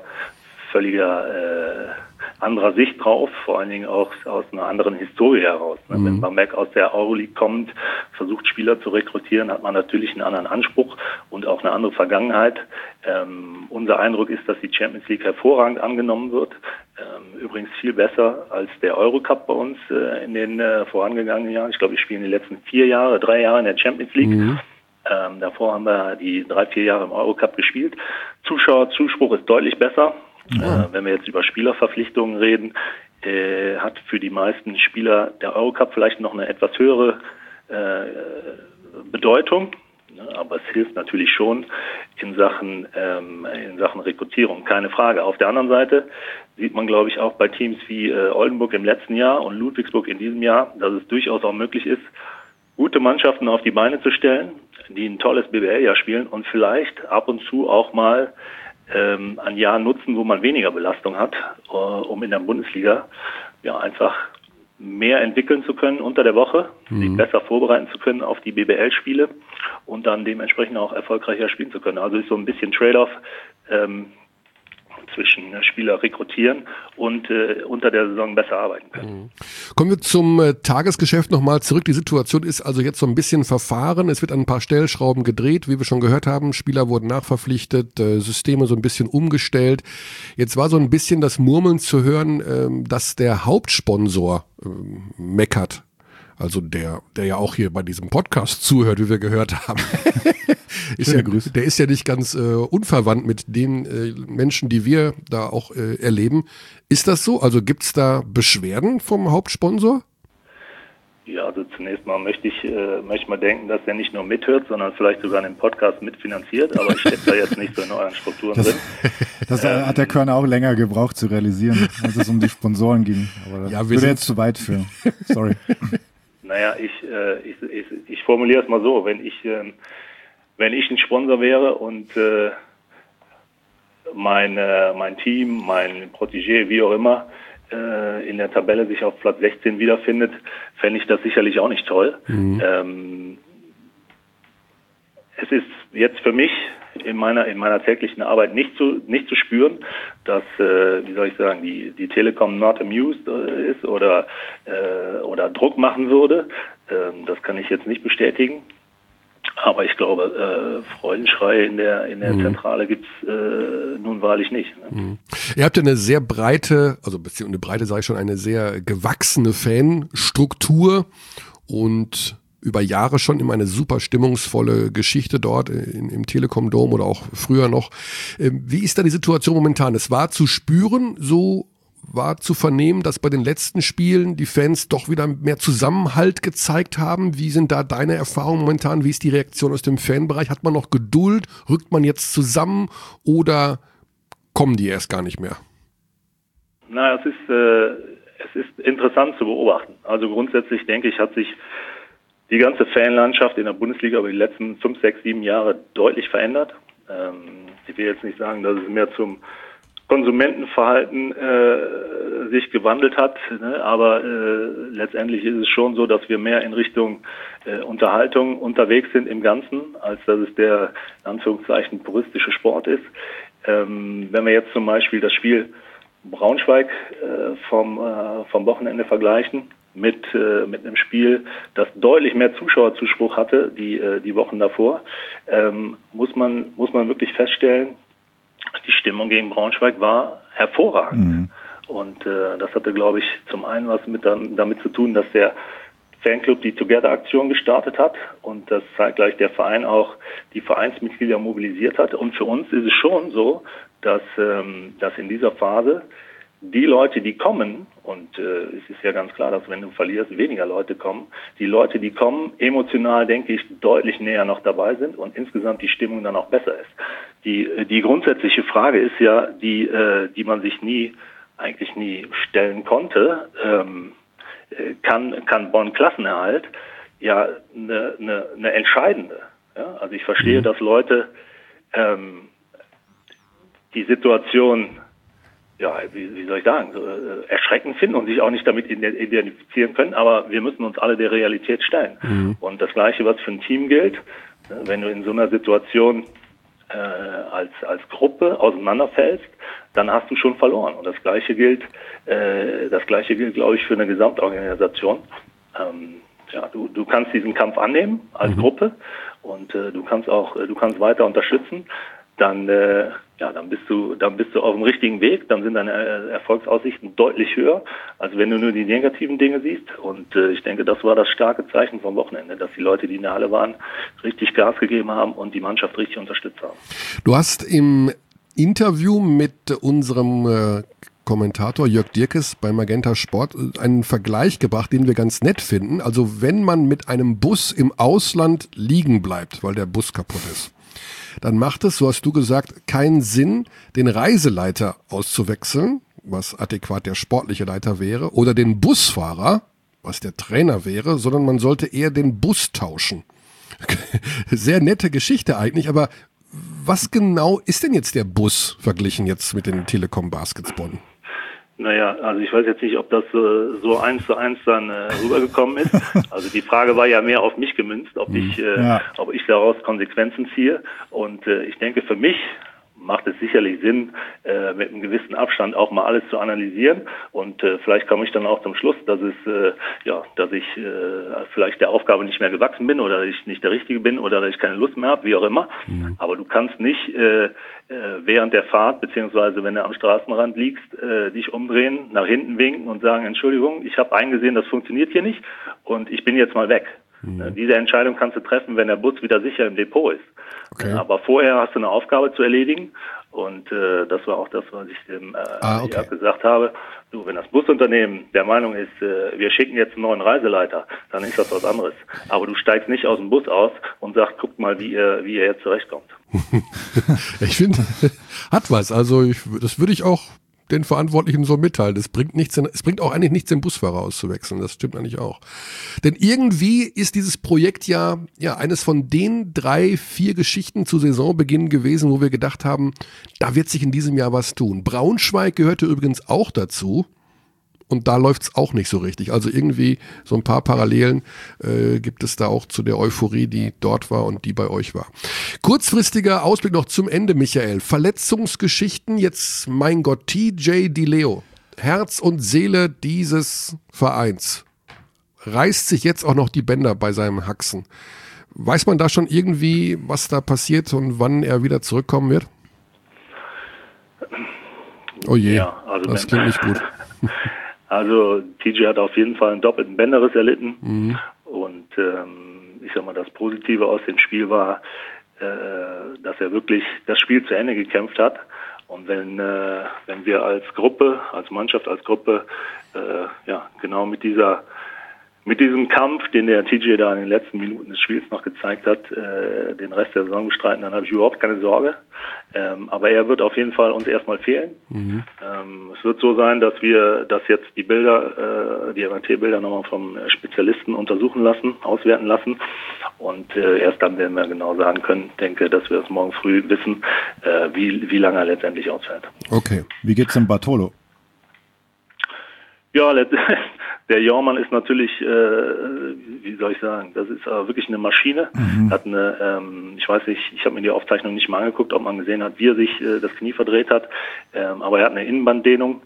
anderer Sicht drauf, vor allen Dingen auch aus einer anderen Historie heraus. Wenn Bamberg aus der Euroleague kommt, versucht Spieler zu rekrutieren, hat man natürlich einen anderen Anspruch und auch eine andere Vergangenheit. Unser Eindruck ist, dass die Champions League hervorragend angenommen wird. Übrigens viel besser als der Eurocup bei uns in den vorangegangenen Jahren. Ich glaube, wir spielen die letzten 3 Jahre in der Champions League. Davor haben wir die 3-4 Jahre im Eurocup gespielt. Zuschauerzuspruch ist deutlich besser. Wenn wir jetzt über Spielerverpflichtungen reden, hat für die meisten Spieler der Eurocup vielleicht noch eine etwas höhere Bedeutung. Aber es hilft natürlich schon in Sachen Rekrutierung, keine Frage. Auf der anderen Seite sieht man, glaube ich, auch bei Teams wie Oldenburg im letzten Jahr und Ludwigsburg in diesem Jahr, dass es durchaus auch möglich ist, gute Mannschaften auf die Beine zu stellen, die ein tolles BBL-Jahr spielen und vielleicht ab und zu auch mal ein Jahr nutzen, wo man weniger Belastung hat, um in der Bundesliga einfach mehr entwickeln zu können unter der Woche, sich besser vorbereiten zu können auf die BBL-Spiele und dann dementsprechend auch erfolgreicher spielen zu können. Also ist so ein bisschen Trade-off zwischen Spieler rekrutieren und unter der Saison besser arbeiten können. Kommen wir zum Tagesgeschäft nochmal zurück. Die Situation ist also jetzt so ein bisschen verfahren. Es wird an ein paar Stellschrauben gedreht, wie wir schon gehört haben. Spieler wurden nachverpflichtet, Systeme so ein bisschen umgestellt. Jetzt war so ein bisschen das Murmeln zu hören, dass der Hauptsponsor meckert. Also der ja auch hier bei diesem Podcast zuhört, wie wir gehört haben. Der ist ja nicht ganz unverwandt mit den Menschen, die wir da auch erleben. Ist das so? Also gibt's da Beschwerden vom Hauptsponsor? Ja, also zunächst mal möchte ich mal denken, dass der nicht nur mithört, sondern vielleicht sogar einen Podcast mitfinanziert, aber ich stecke da jetzt nicht so in euren Strukturen drin. Das hat der Körner auch länger gebraucht zu realisieren, als es um die Sponsoren ging. Aber das würde jetzt zu weit führen. Sorry. Naja, ich formuliere es mal so, wenn ich ein Sponsor wäre und mein Team, mein Protégé, wie auch immer, in der Tabelle sich auf Platz 16 wiederfindet, fände ich das sicherlich auch nicht toll. Es ist jetzt für mich in meiner täglichen Arbeit nicht zu spüren, dass, wie soll ich sagen, die Telekom not amused ist oder Druck machen würde. Das kann ich jetzt nicht bestätigen. Aber ich glaube, Freudenschrei in der Zentrale gibt's nun wahrlich nicht. Ne? Ihr habt ja eine sehr breite, also eine breite sage ich schon, eine sehr gewachsene Fanstruktur und über Jahre schon immer eine super stimmungsvolle Geschichte dort im Telekom Dome oder auch früher noch. Wie ist da die Situation momentan? Es war zu spüren, so war zu vernehmen, dass bei den letzten Spielen die Fans doch wieder mehr Zusammenhalt gezeigt haben. Wie sind da deine Erfahrungen momentan? Wie ist die Reaktion aus dem Fanbereich? Hat man noch Geduld? Rückt man jetzt zusammen oder kommen die erst gar nicht mehr? Na, es ist interessant zu beobachten. Also grundsätzlich denke ich, hat sich die ganze Fanlandschaft in der Bundesliga über die letzten 5, 6, 7 Jahre deutlich verändert. Ich will jetzt nicht sagen, dass es mehr zum Konsumentenverhalten sich gewandelt hat, ne? Aber letztendlich ist es schon so, dass wir mehr in Richtung Unterhaltung unterwegs sind im Ganzen, als dass es der in Anführungszeichen puristische Sport ist. Wenn wir jetzt zum Beispiel das Spiel Braunschweig vom Wochenende vergleichen mit einem Spiel, das deutlich mehr Zuschauerzuspruch hatte, die Wochen davor, muss man wirklich feststellen, die Stimmung gegen Braunschweig war hervorragend. Und das hatte, glaube ich, zum einen was damit zu tun, dass der Fanclub die Together-Aktion gestartet hat und dass zeitgleich der Verein auch die Vereinsmitglieder mobilisiert hat. Und für uns ist es schon so, dass in dieser Phase die Leute, die kommen, und es ist ja ganz klar, dass wenn du verlierst, weniger Leute kommen, die Leute, die kommen, emotional, denke ich, deutlich näher noch dabei sind und insgesamt die Stimmung dann auch besser ist. Die grundsätzliche Frage ist ja, die man sich eigentlich nie stellen konnte, kann Bonn Klassenerhalt ja eine entscheidende. Ja? Also ich verstehe, dass Leute die Situation, ja, wie soll ich sagen, erschreckend finden und sich auch nicht damit identifizieren können, aber wir müssen uns alle der Realität stellen. Und das Gleiche, was für ein Team gilt, wenn du in so einer Situation als Gruppe auseinanderfällst, dann hast du schon verloren. Und das Gleiche gilt, glaube ich, für eine Gesamtorganisation. Du kannst diesen Kampf annehmen als Gruppe und du kannst weiter unterstützen. Dann dann bist du auf dem richtigen Weg, dann sind deine Erfolgsaussichten deutlich höher, als wenn du nur die negativen Dinge siehst. Und ich denke, das war das starke Zeichen vom Wochenende, dass die Leute, die in der Halle waren, richtig Gas gegeben haben und die Mannschaft richtig unterstützt haben. Du hast im Interview mit unserem Kommentator Jörg Dierkes bei Magenta Sport einen Vergleich gebracht, den wir ganz nett finden. Also wenn man mit einem Bus im Ausland liegen bleibt, weil der Bus kaputt ist, dann macht es, so hast du gesagt, keinen Sinn, den Reiseleiter auszuwechseln, was adäquat der sportliche Leiter wäre, oder den Busfahrer, was der Trainer wäre, sondern man sollte eher den Bus tauschen. Sehr nette Geschichte eigentlich, aber was genau ist denn jetzt der Bus verglichen jetzt mit den Telekom Baskets Bonn? Naja, also ich weiß jetzt nicht, ob das so 1:1 dann rübergekommen ist. Also die Frage war ja mehr auf mich gemünzt, ob ich daraus Konsequenzen ziehe. Und ich denke, für mich macht es sicherlich Sinn, mit einem gewissen Abstand auch mal alles zu analysieren. Und vielleicht komme ich dann auch zum Schluss, dass ich vielleicht der Aufgabe nicht mehr gewachsen bin oder ich nicht der Richtige bin oder dass ich keine Lust mehr habe, wie auch immer. Mhm. Aber du kannst nicht während der Fahrt, beziehungsweise wenn du am Straßenrand liegst, dich umdrehen, nach hinten winken und sagen, Entschuldigung, ich habe eingesehen, das funktioniert hier nicht und ich bin jetzt mal weg. Diese Entscheidung kannst du treffen, wenn der Bus wieder sicher im Depot ist. Okay. Aber vorher hast du eine Aufgabe zu erledigen und das war auch das, was ich dem Jörg gesagt habe. Du, wenn das Busunternehmen der Meinung ist, wir schicken jetzt einen neuen Reiseleiter, dann ist das was anderes. Aber du steigst nicht aus dem Bus aus und sagst, guckt mal, wie ihr jetzt zurechtkommt. Ich finde, hat was. Also das würde ich auch den Verantwortlichen so mitteilen. Es bringt auch eigentlich nichts, den Busfahrer auszuwechseln. Das stimmt eigentlich auch. Denn irgendwie ist dieses Projekt ja eines von den 3-4 Geschichten zu Saisonbeginn gewesen, wo wir gedacht haben, da wird sich in diesem Jahr was tun. Braunschweig gehörte übrigens auch dazu. Und da läuft's auch nicht so richtig. Also irgendwie so ein paar Parallelen gibt es da auch zu der Euphorie, die dort war und die bei euch war. Kurzfristiger Ausblick noch zum Ende, Michael. Verletzungsgeschichten, jetzt mein Gott, TJ DiLeo, Herz und Seele dieses Vereins, reißt sich jetzt auch noch die Bänder bei seinem Haxen. Weiß man da schon irgendwie, was da passiert und wann er wieder zurückkommen wird? Oh je, ja, also das klingt nicht gut. Also TJ hat auf jeden Fall einen doppelten Bänderriss erlitten und ich sag mal, das Positive aus dem Spiel war, dass er wirklich das Spiel zu Ende gekämpft hat. Und wenn wir als Gruppe, als Mannschaft, als Gruppe genau mit diesem Kampf, den der TJ da in den letzten Minuten des Spiels noch gezeigt hat, den Rest der Saison bestreiten, dann habe ich überhaupt keine Sorge. Aber er wird auf jeden Fall uns erstmal fehlen. Mhm. Es wird so sein, dass wir jetzt die Bilder, die MRT-Bilder nochmal vom Spezialisten untersuchen lassen, auswerten lassen. Und erst dann werden wir genau sagen können, denke, dass wir es morgen früh wissen, wie lange er letztendlich ausfällt. Okay. Wie geht's dem Bartolo? Ja, der Jormann ist natürlich, wie soll ich sagen, das ist wirklich eine Maschine. Mhm. Hat ich weiß nicht, ich habe mir die Aufzeichnung nicht mal angeguckt, ob man gesehen hat, wie er sich das Knie verdreht hat. Aber er hat eine Innenbanddehnung.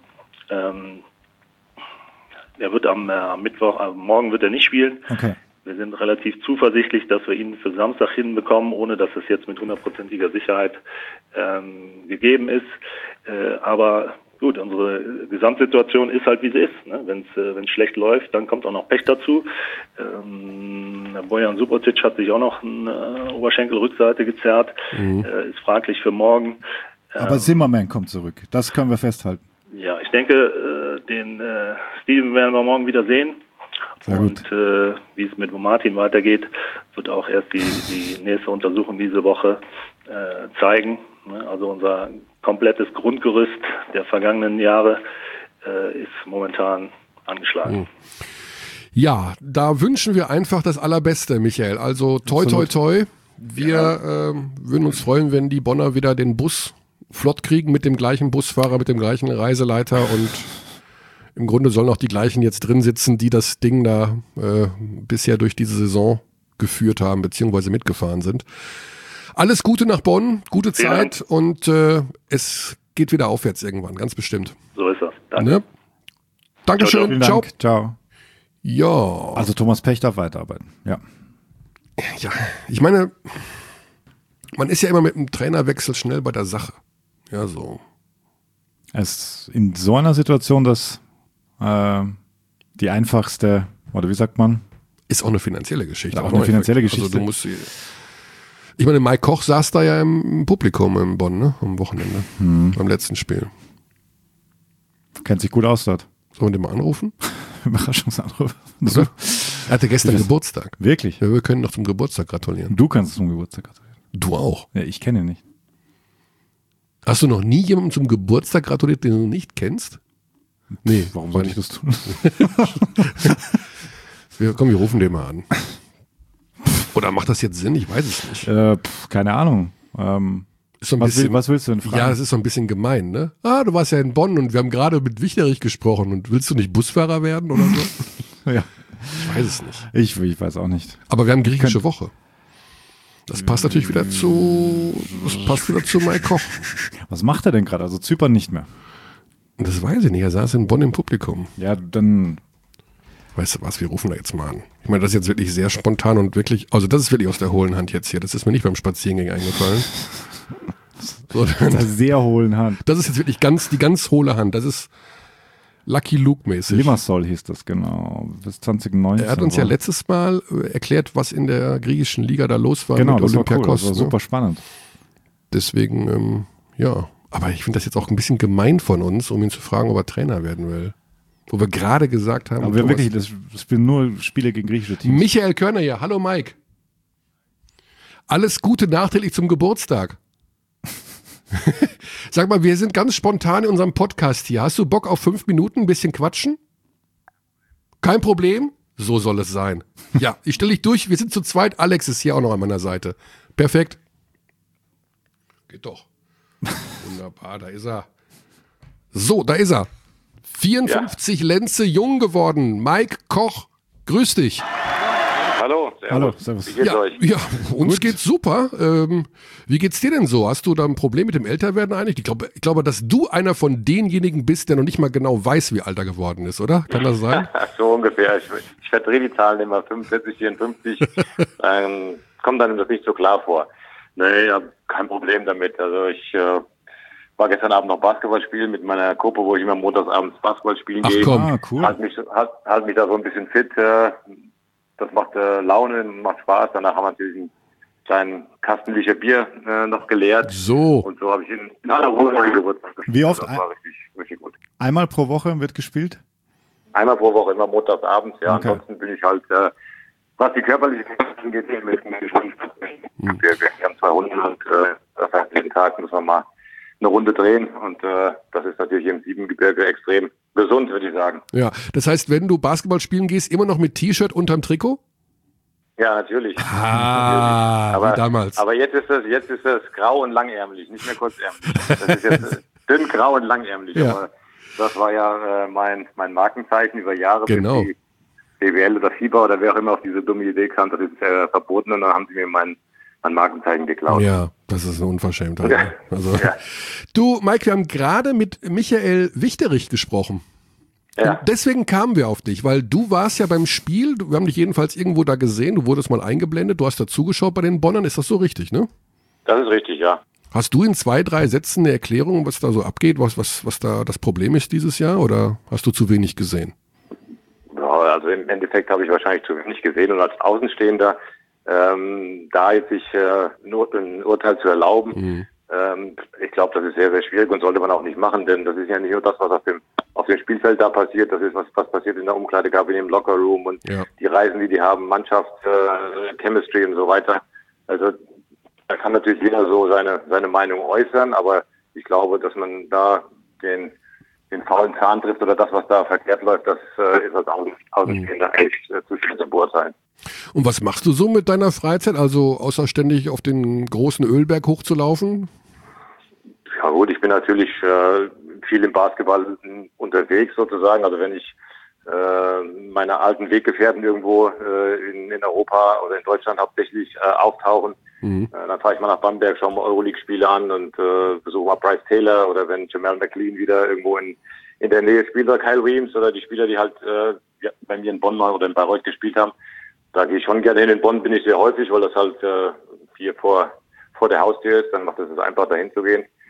Er wird am Mittwoch, morgen wird er nicht spielen. Okay. Wir sind relativ zuversichtlich, dass wir ihn für Samstag hinbekommen, ohne dass es jetzt mit 100%iger Sicherheit gegeben ist. Aber gut, unsere Gesamtsituation ist halt, wie sie ist. Ne? Wenn es schlecht läuft, dann kommt auch noch Pech dazu. Bojan Subotic hat sich auch noch eine Oberschenkelrückseite gezerrt. Mhm. Ist fraglich für morgen. Aber Zimmerman kommt zurück. Das können wir festhalten. Ja, ich denke, den Steven werden wir morgen wieder sehen. Sehr und wie es mit Martin weitergeht, wird auch erst die nächste Untersuchung diese Woche zeigen. Also unser komplettes Grundgerüst der vergangenen Jahre ist momentan angeschlagen. Ja, da wünschen wir einfach das Allerbeste, Michael. Also toi, toi, toi. Wir würden uns freuen, wenn die Bonner wieder den Bus flott kriegen mit dem gleichen Busfahrer, mit dem gleichen Reiseleiter und im Grunde sollen auch die gleichen jetzt drin sitzen, die das Ding da bisher durch diese Saison geführt haben, beziehungsweise mitgefahren sind. Alles Gute nach Bonn, gute Zeit und es geht wieder aufwärts irgendwann, ganz bestimmt. So ist das. Danke. Ne? Dankeschön. Ciao. Ciao. Ja. Also Thomas Pech darf weiterarbeiten. Ja. Ja, ich meine, man ist ja immer mit einem Trainerwechsel schnell bei der Sache. Ja, so. Es ist in so einer Situation, dass die einfachste, oder wie sagt man? Ist auch eine finanzielle Geschichte. Auch eine finanzielle Geschichte. Also du musst ich meine, Mike Koch saß da ja im Publikum in Bonn, ne? Am Wochenende. Beim letzten Spiel. Kennt sich gut aus dort. Sollen wir den mal anrufen? Überraschungsanruf. So. Er hatte gestern Geburtstag. Wirklich? Ja, wir können noch zum Geburtstag gratulieren. Du kannst zum Geburtstag gratulieren. Du auch. Ja, ich kenne ihn nicht. Hast du noch nie jemandem zum Geburtstag gratuliert, den du nicht kennst? Nee. Warum sollte ich das tun? Wir rufen den mal an. Oder macht das jetzt Sinn? Ich weiß es nicht. Keine Ahnung. Ist so ein bisschen, was willst du denn fragen? Ja, es ist so ein bisschen gemein, ne? Du warst ja in Bonn und wir haben gerade mit Wichterich gesprochen und willst du nicht Busfahrer werden oder so? Ja. Ich weiß es nicht. Ich weiß auch nicht. Aber wir haben griechische Woche. Das passt natürlich wieder zu Mike Koch. Was macht er denn gerade? Also Zypern nicht mehr. Das weiß ich nicht. Er saß in Bonn im Publikum. Ja, dann... Weißt du was, wir rufen da jetzt mal an. Ich meine, das ist jetzt wirklich sehr spontan und wirklich, also das ist wirklich aus der hohlen Hand jetzt hier. Das ist mir nicht beim Spaziergang eingefallen. So, aus der sehr hohlen Hand. Das ist jetzt wirklich die ganz hohle Hand. Das ist Lucky Luke-mäßig. Limassol hieß das, genau. Bis 2019. Er hat uns ja letztes Mal erklärt, was in der griechischen Liga da los war genau, mit Olympiakos. Cool. Das war super spannend. Deswegen, ja. Aber ich finde das jetzt auch ein bisschen gemein von uns, um ihn zu fragen, ob er Trainer werden will. Wo wir gerade gesagt haben. Aber wir wirklich, das spielen nur Spiele gegen griechische Teams. Michael Körner hier. Hallo Mike. Alles Gute nachträglich zum Geburtstag. Sag mal, wir sind ganz spontan in unserem Podcast hier. Hast du Bock auf 5 Minuten ein bisschen quatschen? Kein Problem? So soll es sein. Ja, ich stelle dich durch. Wir sind zu zweit. Alex ist hier auch noch an meiner Seite. Perfekt. Geht doch. Wunderbar, da ist er. So, da ist er. 54 Lenze jung geworden. Mike Koch, grüß dich. Hallo, servus. Hallo, servus. Wie geht's euch? Ja, uns geht's super. Wie geht's dir denn so? Hast du da ein Problem mit dem Älterwerden eigentlich? Ich glaube, dass du einer von denjenigen bist, der noch nicht mal genau weiß, wie alt er geworden ist, oder? Kann das sein? So ungefähr. Ich verdrehe die Zahlen immer 45, 54. Kommt dann das nicht so klar vor. Nee, ich habe kein Problem damit. Also ich war gestern Abend noch Basketball spielen mit meiner Gruppe, wo ich immer montagsabends Basketball spielen gehe. Ach komm. Cool. Halt mich da so ein bisschen fit. Das macht Laune, macht Spaß. Danach haben wir natürlich einen kleinen Kastenlicher Bier noch geleert. So. Und so habe ich in aller Ruhe meinen Geburtstag gespielt. Wie oft? Das war richtig gut. Einmal pro Woche wird gespielt? Einmal pro Woche, immer montagsabends. Ja, Okay. Ansonsten bin ich halt, was die körperliche Kraft angeht, wir haben 2 Runden und das heißt, jeden Tag müssen wir mal eine Runde drehen und das ist natürlich im Siebengebirge extrem gesund, würde ich sagen. Ja, das heißt, wenn du Basketball spielen gehst, immer noch mit T-Shirt unterm Trikot? Ja, natürlich. Wie damals. Aber jetzt ist das grau und langärmlich, nicht mehr kurzärmlich. Das ist jetzt dünn, grau und langärmlich. Ja. Aber das war ja mein Markenzeichen über Jahre, Genau. bis die BWL oder FIBA oder wer auch immer auf diese dumme Idee kam, das ist verboten und dann haben sie mir mein Markenzeichen geklaut. Ja, das ist eine Unverschämtheit. Ja. Ne? Also, Ja. Du, Mike, wir haben gerade mit Michael Wichterich gesprochen. Ja. Und deswegen kamen wir auf dich, weil du warst ja beim Spiel, wir haben dich jedenfalls irgendwo da gesehen, du wurdest mal eingeblendet, du hast da zugeschaut bei den Bonnern, ist das so richtig, ne? Das ist richtig, ja. Hast du in 2, 3 Sätzen eine Erklärung, was da so abgeht, was da das Problem ist dieses Jahr, oder hast du zu wenig gesehen? Ja, also im Endeffekt habe ich wahrscheinlich zu wenig gesehen und als Außenstehender da jetzt sich ein Urteil zu erlauben, ich glaube, das ist sehr, sehr schwierig und sollte man auch nicht machen, denn das ist ja nicht nur das, was auf dem Spielfeld da passiert, das ist was passiert in der Umkleidekabine, im Lockerroom und die Reisen, die haben, Mannschaft, Chemistry und so weiter. Also da kann natürlich jeder so seine Meinung äußern, aber ich glaube, dass man da den faulen Zahn trifft oder das, was da verkehrt läuft, das ist als Außenstehender echt zu schwer zu beurteilen. Und was machst du so mit deiner Freizeit, also außer ständig auf den großen Ölberg hochzulaufen? Ja gut, ich bin natürlich viel im Basketball unterwegs sozusagen. Also wenn ich meine alten Weggefährten irgendwo in Europa oder in Deutschland hauptsächlich auftauchen, dann fahre ich mal nach Bamberg, schaue mal Euroleague-Spiele an und besuche mal Bryce Taylor oder wenn Jamal McLean wieder irgendwo in der Nähe spielt oder Kyle Weems oder die Spieler, die halt bei mir in Bonn mal oder in Bayreuth gespielt haben. Da gehe ich schon gerne hin. In Bonn bin ich sehr häufig, weil das halt hier vor der Haustür ist. Dann macht es einfach, dahin zu gehen.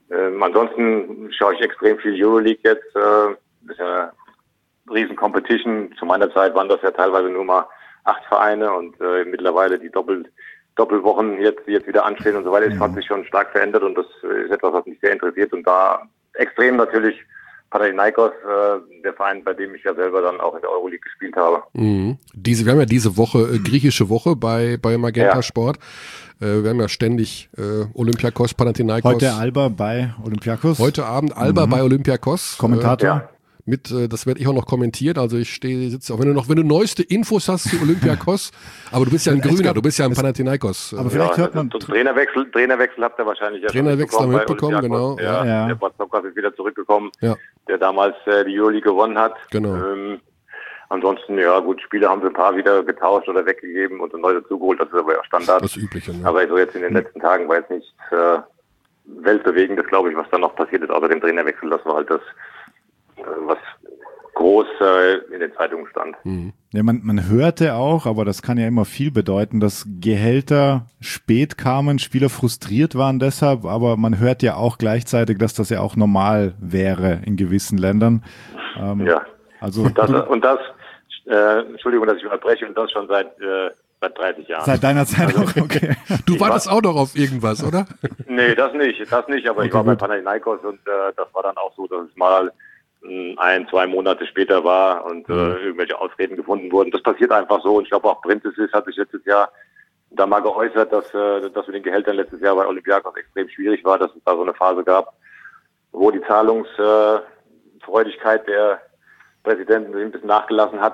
Ansonsten schaue ich extrem viel Euroleague jetzt. Das ist ja eine riesen Competition. Zu meiner Zeit waren das ja teilweise nur mal 8 Vereine und mittlerweile die Doppelwochen jetzt wieder anstehen und so weiter. Das hat sich schon stark verändert und das ist etwas, was mich sehr interessiert. Und da extrem natürlich Panathinaikos, der Verein, bei dem ich ja selber dann auch in der Euroleague gespielt habe. Mhm. Wir haben ja diese Woche, griechische Woche bei Magenta Sport. Wir haben ja ständig Olympiakos, Panathinaikos. Heute Alba bei Olympiakos. Heute Abend Alba bei Olympiakos. Kommentator. Das werde ich auch noch kommentiert. Also ich sitze auch, wenn du neueste Infos hast zu Olympiakos, aber du bist ja ein Grüner, du bist ja ein Panathinaikos. Aber vielleicht hört man. Trainerwechsel habt ihr wahrscheinlich ja Trainerwechsel haben wir mitbekommen, genau. Ja. Der Bartzokas ist wieder zurückgekommen, der damals die Euroleague gewonnen hat. Genau. Ansonsten, Spieler haben sie ein paar wieder getauscht oder weggegeben und neu dazugeholt. Das ist aber ja Standard. Das Übliche, ne? Aber so jetzt in den letzten Tagen war jetzt nichts weltbewegendes, glaube ich, was dann noch passiert ist, außer dem Trainerwechsel. Das war halt das, was groß in den Zeitungen stand. Ja, man hörte auch, aber das kann ja immer viel bedeuten, dass Gehälter spät kamen, Spieler frustriert waren deshalb, aber man hört ja auch gleichzeitig, dass das ja auch normal wäre in gewissen Ländern. Also und das Entschuldigung, dass ich unterbreche, und das schon seit 30 Jahren. Seit deiner Zeit auch, okay. Du wartest auch noch auf irgendwas, oder? Nee, das nicht, aber ich war bei Panathinaikos und das war dann auch so, dass es mal 1-2 Monate später war und irgendwelche Ausreden gefunden wurden. Das passiert einfach so und ich glaube auch Printezis hat sich letztes Jahr da mal geäußert, dass mit den Gehältern letztes Jahr bei Olympiakos extrem schwierig war, dass es da so eine Phase gab, wo die Zahlungsfreudigkeit der Präsidenten ein bisschen nachgelassen hat.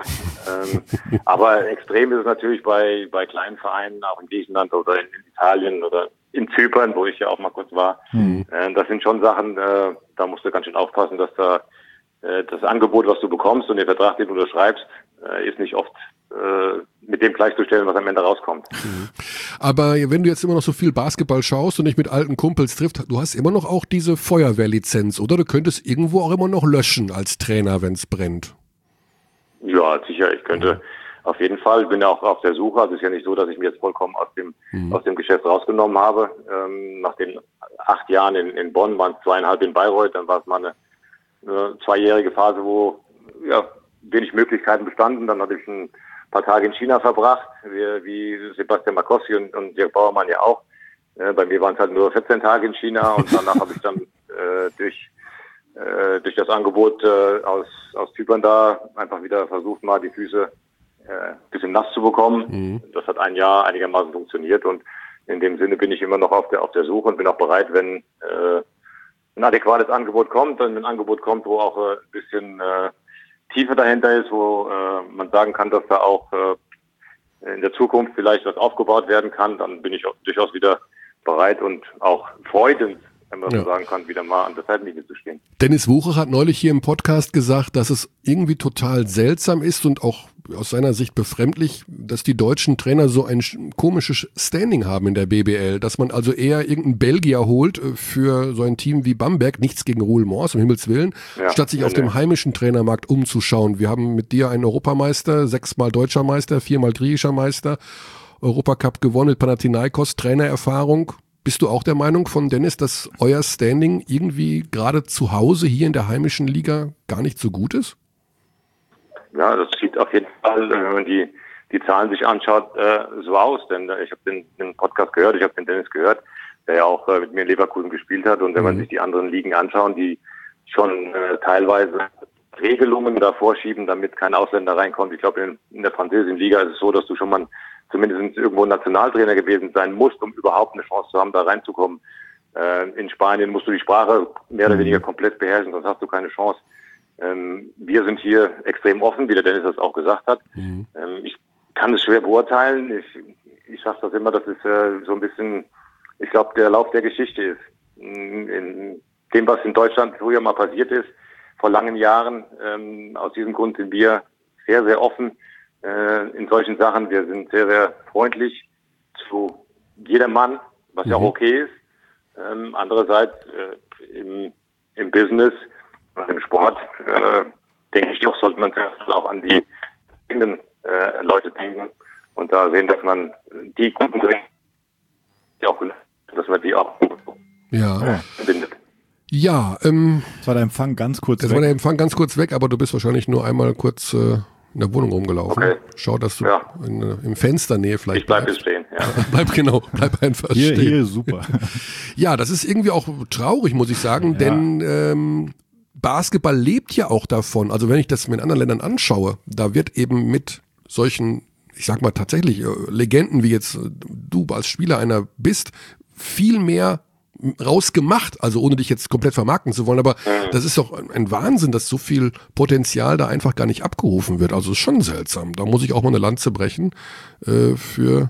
Aber extrem ist es natürlich bei kleinen Vereinen, auch in Griechenland oder in Italien oder in Zypern, wo ich ja auch mal kurz war. Das sind schon Sachen, da musst du ganz schön aufpassen, dass da das Angebot, was du bekommst und den Vertrag, den du unterschreibst, ist nicht oft mit dem gleichzustellen, was am Ende rauskommt. Aber wenn du jetzt immer noch so viel Basketball schaust und dich mit alten Kumpels triffst, du hast immer noch auch diese Feuerwehrlizenz, oder? Du könntest irgendwo auch immer noch löschen als Trainer, wenn es brennt. Ja, sicher. Ich könnte auf jeden Fall. Ich bin ja auch auf der Suche. Also es ist ja nicht so, dass ich mich jetzt vollkommen aus dem Geschäft rausgenommen habe. Nach den 8 Jahren in Bonn waren es 2,5 in Bayreuth. Dann war es mal eine 2-jährige Phase, wo wenig Möglichkeiten bestanden. Dann hatte ich ein paar Tage in China verbracht, wie Sebastian Marcossi und Dirk Bauermann ja auch. Bei mir waren es halt nur 14 Tage in China und danach habe ich dann durch das Angebot aus Zypern da einfach wieder versucht, mal die Füße ein bisschen nass zu bekommen. Das hat ein Jahr einigermaßen funktioniert und in dem Sinne bin ich immer noch auf der Suche und bin auch bereit, wenn ein adäquates Angebot kommt, wenn ein Angebot kommt, wo auch ein bisschen Tiefe dahinter ist, wo man sagen kann, dass da auch in der Zukunft vielleicht was aufgebaut werden kann, dann bin ich auch durchaus wieder bereit und auch freudend, wenn man so sagen kann, wieder mal an der Seitenlinie zu stehen. Dennis Wucher hat neulich hier im Podcast gesagt, dass es irgendwie total seltsam ist und auch aus seiner Sicht befremdlich, dass die deutschen Trainer so ein komisches Standing haben in der BBL, dass man also eher irgendeinen Belgier holt für so ein Team wie Bamberg, nichts gegen Ruhl Mors, um Himmels Willen, statt sich auf dem heimischen Trainermarkt umzuschauen. Wir haben mit dir einen Europameister, 6-mal deutscher Meister, 4-mal griechischer Meister, Europacup gewonnen mit Panathinaikos, Trainererfahrung. Bist du auch der Meinung von Dennis, dass euer Standing irgendwie gerade zu Hause hier in der heimischen Liga gar nicht so gut ist? Ja, das sieht auf jeden Fall, wenn man die Zahlen sich anschaut, so aus. Denn ich habe den Podcast gehört, ich habe den Dennis gehört, der ja auch mit mir in Leverkusen gespielt hat. Und wenn man sich die anderen Ligen anschaut, die schon teilweise Regelungen da vorschieben, damit kein Ausländer reinkommt. Ich glaube, in der französischen Liga ist es so, dass du schon mal zumindest irgendwo Nationaltrainer gewesen sein musst, um überhaupt eine Chance zu haben, da reinzukommen. In Spanien musst du die Sprache mehr oder weniger komplett beherrschen, sonst hast du keine Chance. Wir sind hier extrem offen, wie der Dennis das auch gesagt hat. Ich kann es schwer beurteilen. Ich sage das immer, das ist so ein bisschen, ich glaube, der Lauf der Geschichte ist. In dem, was in Deutschland früher mal passiert ist, vor langen Jahren, aus diesem Grund sind wir sehr, sehr offen in solchen Sachen. Wir sind sehr, sehr freundlich zu jedermann, was ja auch okay ist. Andererseits im Business, im Sport, denke ich doch, sollte man auch an die eigenen Leute denken und da sehen, dass man die Gruppen, dass man die auch bindet. Ja, das war der Empfang ganz kurz weg. Das war der Empfang ganz kurz weg, aber du bist wahrscheinlich nur einmal kurz in der Wohnung rumgelaufen. Okay. Schau, dass du im Fensternähe vielleicht Ich bleib jetzt stehen, ja. Bleib einfach stehen. Hier ist super. Ja, das ist irgendwie auch traurig, muss ich sagen, denn Basketball lebt ja auch davon. Also wenn ich das mir in anderen Ländern anschaue, da wird eben mit solchen, ich sag mal tatsächlich Legenden, wie jetzt du als Spieler einer bist, viel mehr rausgemacht, also ohne dich jetzt komplett vermarkten zu wollen, aber das ist doch ein Wahnsinn, dass so viel Potenzial da einfach gar nicht abgerufen wird. Also ist schon seltsam. Da muss ich auch mal eine Lanze brechen für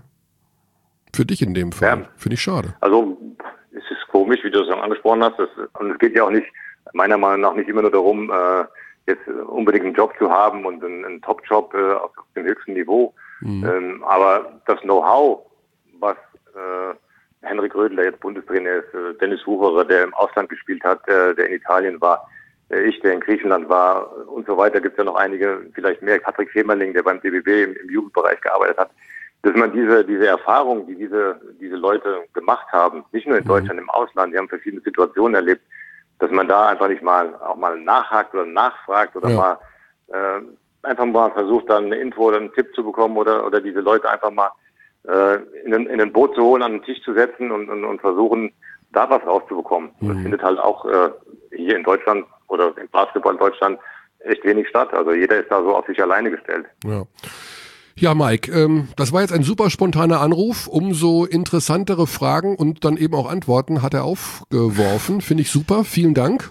dich in dem Fall. Ja. Finde ich schade. Also es ist komisch, wie du das angesprochen hast. Und es geht ja auch nicht, meiner Meinung nach, nicht immer nur darum, jetzt unbedingt einen Job zu haben und einen Top-Job auf dem höchsten Niveau. Aber das Know-how, was Henrik Rödel, der jetzt Bundestrainer ist, Dennis Wucherer, der im Ausland gespielt hat, der in Italien war, ich, der in Griechenland war und so weiter, gibt es ja noch einige, vielleicht mehr, Patrick Femerling, der beim DBB im Jugendbereich gearbeitet hat, dass man diese Erfahrung, die diese Leute gemacht haben, nicht nur in Deutschland, im Ausland, die haben verschiedene Situationen erlebt, dass man da einfach nicht auch mal nachhakt oder nachfragt oder mal einfach mal versucht, dann eine Info oder einen Tipp zu bekommen oder diese Leute einfach mal in ein Boot zu holen, an den Tisch zu setzen und versuchen, da was rauszubekommen. Das findet halt auch hier in Deutschland oder im Basketball Deutschland echt wenig statt. Also jeder ist da so auf sich alleine gestellt. Ja, Mike, das war jetzt ein super spontaner Anruf. Umso interessantere Fragen und dann eben auch Antworten hat er aufgeworfen. Finde ich super. Vielen Dank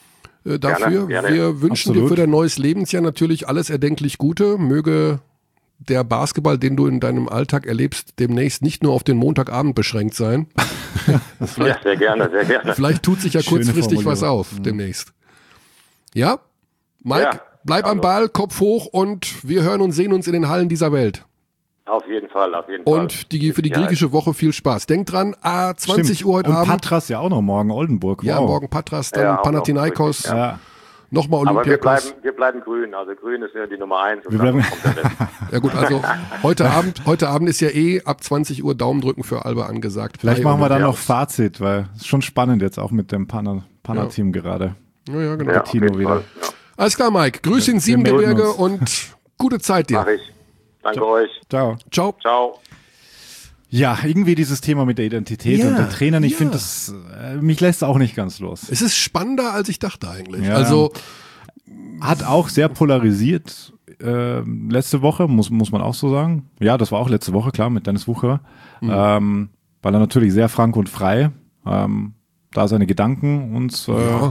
dafür. Gerne. Wir wünschen dir für dein neues Lebensjahr natürlich alles erdenklich Gute. Möge der Basketball, den du in deinem Alltag erlebst, demnächst nicht nur auf den Montagabend beschränkt sein. Ja, sehr gerne. Vielleicht tut sich ja kurzfristig was auf demnächst. Ja, Mike, bleib am Ball, Kopf hoch und wir hören und sehen uns in den Hallen dieser Welt. Auf jeden Fall. Und für die griechische Woche viel Spaß. Denk dran, 20 Uhr heute und Abend. Patras ja auch noch morgen, Oldenburg. Wow. Ja, morgen Patras, dann Panathinaikos. Nochmal Olympiakos. Aber wir bleiben grün. Also grün ist ja die Nummer 1. Ja gut, also heute Abend ist ja ab 20 Uhr Daumen drücken für Alba angesagt. Vielleicht machen wir dann noch Fazit, weil es ist schon spannend jetzt auch mit dem Pana-Team gerade. Ja, genau. Ja, Tino wieder. Ja. Alles klar, Mike. Grüß in Siebengebirge und gute Zeit dir. Mach ich. Danke euch. Ciao. Ja, irgendwie dieses Thema mit der Identität und den Trainern, ich finde das, mich lässt auch nicht ganz los. Es ist spannender, als ich dachte eigentlich. Ja. Also hat auch sehr polarisiert letzte Woche, muss man auch so sagen. Ja, das war auch letzte Woche, klar, mit Dennis Wucherer. Weil er natürlich sehr frank und frei da seine Gedanken uns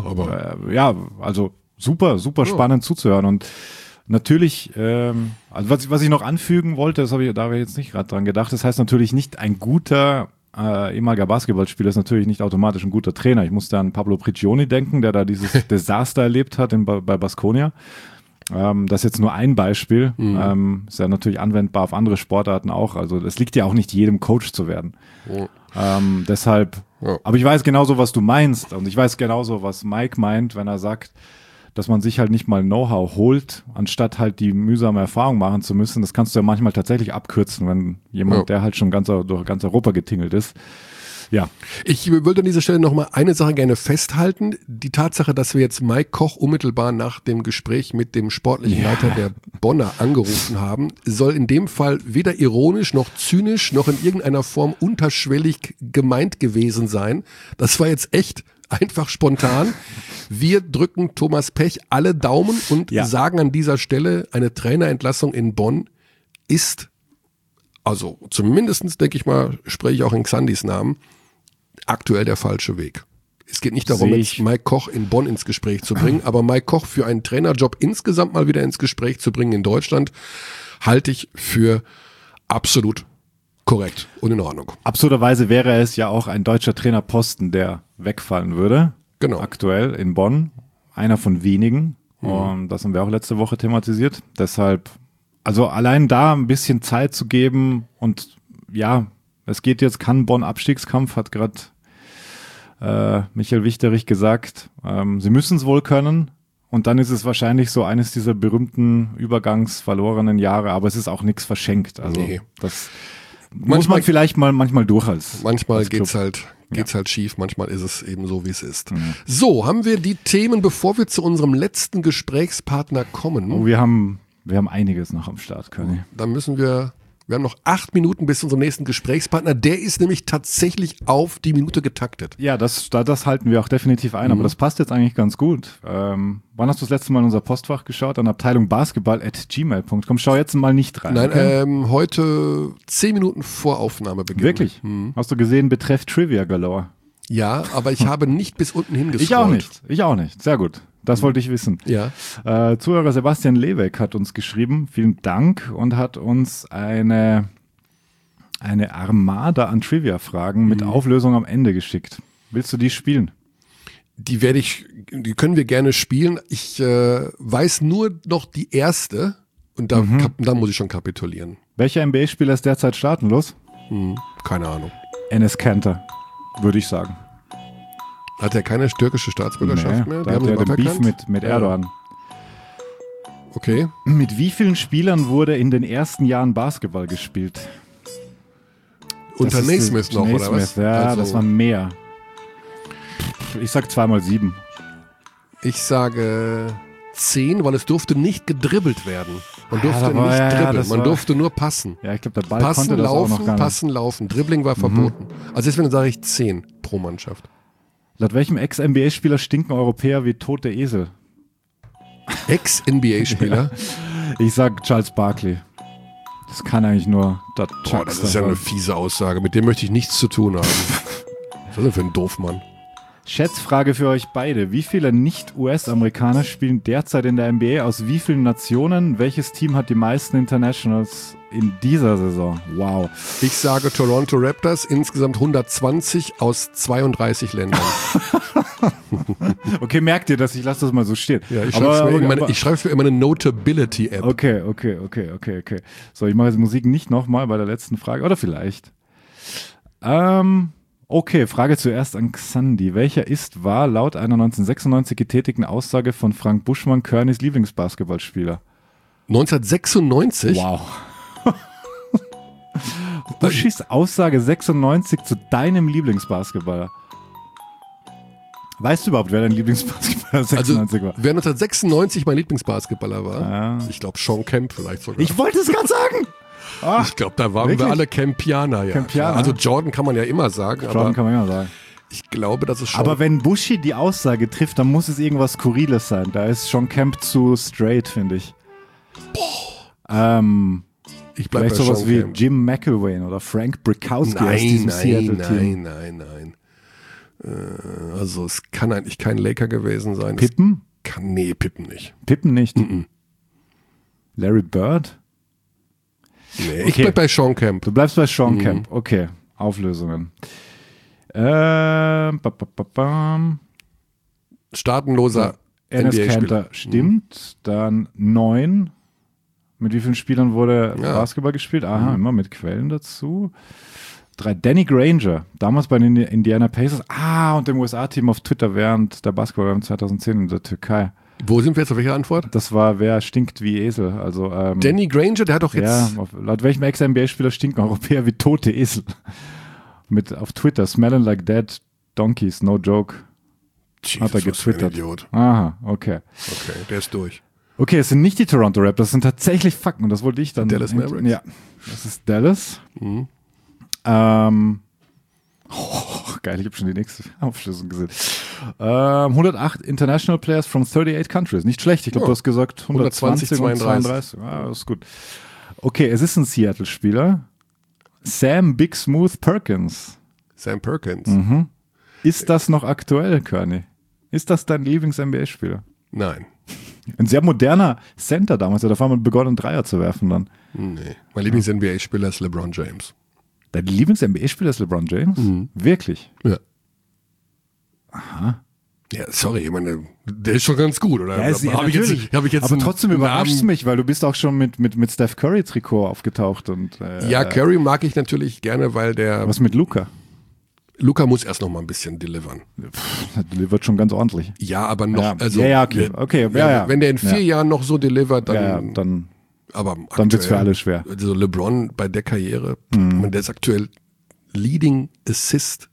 also super spannend zuzuhören. Und natürlich, also was ich noch anfügen wollte, da habe ich jetzt nicht gerade dran gedacht, das heißt natürlich nicht ein guter ehemaliger Basketballspieler ist natürlich nicht automatisch ein guter Trainer. Ich musste an Pablo Prigioni denken, der da dieses Desaster erlebt hat bei Baskonia. Das ist jetzt nur ein Beispiel. Ist ja natürlich anwendbar auf andere Sportarten auch. Also es liegt ja auch nicht jedem Coach zu werden. Deshalb, aber ich weiß genauso, was du meinst und ich weiß genauso, was Mike meint, wenn er sagt, dass man sich halt nicht mal Know-how holt, anstatt halt die mühsame Erfahrung machen zu müssen. Das kannst du ja manchmal tatsächlich abkürzen, wenn jemand, der halt schon durch ganz Europa getingelt ist. Ja. Ich würde an dieser Stelle nochmal eine Sache gerne festhalten. Die Tatsache, dass wir jetzt Mike Koch unmittelbar nach dem Gespräch mit dem sportlichen Leiter der Bonner angerufen haben, soll in dem Fall weder ironisch noch zynisch noch in irgendeiner Form unterschwellig gemeint gewesen sein. Das war jetzt echt einfach spontan. Wir drücken Thomas Pech alle Daumen und sagen an dieser Stelle, eine Trainerentlassung in Bonn ist, also zumindestens denke ich mal, spreche ich auch in Xandis Namen, aktuell der falsche Weg. Es geht nicht darum, jetzt Mike Koch in Bonn ins Gespräch zu bringen, aber Mike Koch für einen Trainerjob insgesamt mal wieder ins Gespräch zu bringen in Deutschland, halte ich für absolut korrekt und in Ordnung. Absurderweise wäre es ja auch ein deutscher Trainerposten, der wegfallen würde. Genau. Aktuell in Bonn. Einer von wenigen. Und das haben wir auch letzte Woche thematisiert. Deshalb, also allein da ein bisschen Zeit zu geben und es geht jetzt, kann Bonn Abstiegskampf, hat gerade Michael Wichterich gesagt. Sie müssen es wohl können. Und dann ist es wahrscheinlich so eines dieser berühmten übergangsverlorenen Jahre, aber es ist auch nichts verschenkt. Also das muss man vielleicht mal manchmal durch als manchmal geht's halt geht's halt schief. Manchmal ist es eben so, wie es ist. So, haben wir die Themen, bevor wir zu unserem letzten Gesprächspartner kommen. Oh, wir haben einiges noch am Start, Körny. Dann müssen wir haben noch 8 Minuten bis zu unserem nächsten Gesprächspartner. Der ist nämlich tatsächlich auf die Minute getaktet. Ja, das halten wir auch definitiv ein, aber das passt jetzt eigentlich ganz gut. Wann hast du das letzte Mal in unser Postfach geschaut? An Abteilung basketball@gmail.com. Schau jetzt mal nicht rein. Nein, okay? Heute 10 Minuten vor Aufnahmebeginn. Wirklich? Hast du gesehen, betreff Trivia Galore? Ja, aber ich habe nicht bis unten hingescrollt. Ich auch nicht. Sehr gut. Das wollte ich wissen. Ja. Zuhörer Sebastian Leweck hat uns geschrieben, vielen Dank, und hat uns eine Armada an Trivia-Fragen mit Auflösung am Ende geschickt. Willst du die spielen? Die können wir gerne spielen. Ich weiß nur noch die erste und da muss ich schon kapitulieren. Welcher NBA-Spieler ist derzeit staatenlos? Keine Ahnung. Enes Kanter, würde ich sagen. Hat er keine türkische Staatsbürgerschaft mehr? Da hat er den Beef mit Erdogan. Okay. Mit wie vielen Spielern wurde in den ersten Jahren Basketball gespielt? Unter Naismith noch, oder was? Ja, also, das waren mehr. Ich sag 2x7. Ich sage 10, weil es durfte nicht gedribbelt werden. Man durfte nicht dribbeln, man durfte nur passen. Ja, ich glaube, der Ball konnte das auch noch gar nicht. Passen, laufen. Dribbling war verboten. Also deswegen sage ich 10 pro Mannschaft. Laut welchem Ex-NBA-Spieler stinken Europäer wie tote Esel? Ex-NBA-Spieler? Ja. Ich sag Charles Barkley. Das kann eigentlich nur der Chuck. Das ist ja eine fiese Aussage. Mit dem möchte ich nichts zu tun haben. Was ist denn für ein Doofmann? Schätzfrage für euch beide. Wie viele Nicht-US-Amerikaner spielen derzeit in der NBA? Aus wie vielen Nationen? Welches Team hat die meisten Internationals in dieser Saison? Wow. Ich sage Toronto Raptors, insgesamt 120 aus 32 Ländern. Okay, merkt ihr das? Ich lasse das mal so stehen. Ja, ich schreibe für immer eine Notability-App. Okay. So, ich mache jetzt Musik nicht nochmal bei der letzten Frage. Oder vielleicht. Okay, Frage zuerst an Xandi. Welcher war laut einer 1996 getätigten Aussage von Frank Buschmann Környs Lieblingsbasketballspieler? 1996? Wow. Buschis Aussage 96 zu deinem Lieblingsbasketballer. Weißt du überhaupt, wer dein Lieblingsbasketballer 96 war? Wer 1996 mein Lieblingsbasketballer war? Ich glaube Sean Kemp vielleicht sogar. Ich wollte es gerade sagen! Ich glaube, da waren wir alle Kempianer, ja. Kempianer. Also Jordan kann man ja immer sagen. Ich glaube, das ist schon. Aber wenn Buschi die Aussage trifft, dann muss es irgendwas Skurriles sein. Da ist Sean Kemp zu straight, finde ich. Ich bleibe vielleicht bei sowas Sean wie Kemp. Jim McElwain oder Frank Brickowski aus diesem Seattle-Team. Nein. Also es kann eigentlich kein Laker gewesen sein. Pippen? Nee, Pippen nicht. Pippen nicht. Larry Bird? Nee, ich bleib bei Sean Kemp. Du bleibst bei Sean Kemp. Okay, Auflösungen. Staatenloser Enes NBA-Spieler. Kanter stimmt. Dann 9. Mit wie vielen Spielern wurde Basketball gespielt? Aha, immer mit Quellen dazu. 3. Danny Granger, damals bei den Indiana Pacers. Und dem USA-Team auf Twitter während der Basketball 2010 in der Türkei. Wo sind wir jetzt? Auf welche Antwort? Das war, wer stinkt wie Esel. Also, Danny Granger, der hat doch jetzt... Ja, laut welchem Ex-NBA-Spieler stinken Europäer wie tote Esel? Auf Twitter, smelling like dead donkeys, no joke. Jesus, hat er getwittert. Idiot. Aha, okay. Okay, der ist durch. Okay, es sind nicht die Toronto Raptors, das sind tatsächlich Fakten und das wollte ich dann... Dallas Mavericks? Ja, das ist Dallas. Geil, ich habe schon die nächste Aufschlüsselung gesehen. 108 International Players from 38 countries. Nicht schlecht, ich glaube, du hast gesagt 120 und 32. Das ist gut. Okay, es ist ein Seattle-Spieler. Sam Big Smooth Perkins. Sam Perkins? Ist das noch aktuell, Körny? Ist das dein Lieblings-NBA-Spieler? Nein. Ein sehr moderner Center damals, da haben wir begonnen, Dreier zu werfen dann. Nee, mein Lieblings-NBA-Spieler ist LeBron James. Dein Lieblings-NBA-Spieler ist LeBron James? Wirklich? Ja. Aha. Ja, sorry, ich meine, der ist schon ganz gut, oder? Ja, hab ich jetzt aber trotzdem überrascht es mich, weil du bist auch schon mit Steph Curry-Trikot aufgetaucht. Und, ja, Curry mag ich natürlich gerne, weil der... Was mit Luka? Luka muss erst noch mal ein bisschen delivern. Er delivert schon ganz ordentlich. Ja, aber noch... Ja, also, okay. Wenn der in 4 Jahren noch so delivert, dann... dann wird es für alle schwer. Also LeBron bei der Karriere, der ist aktuell Leading Assist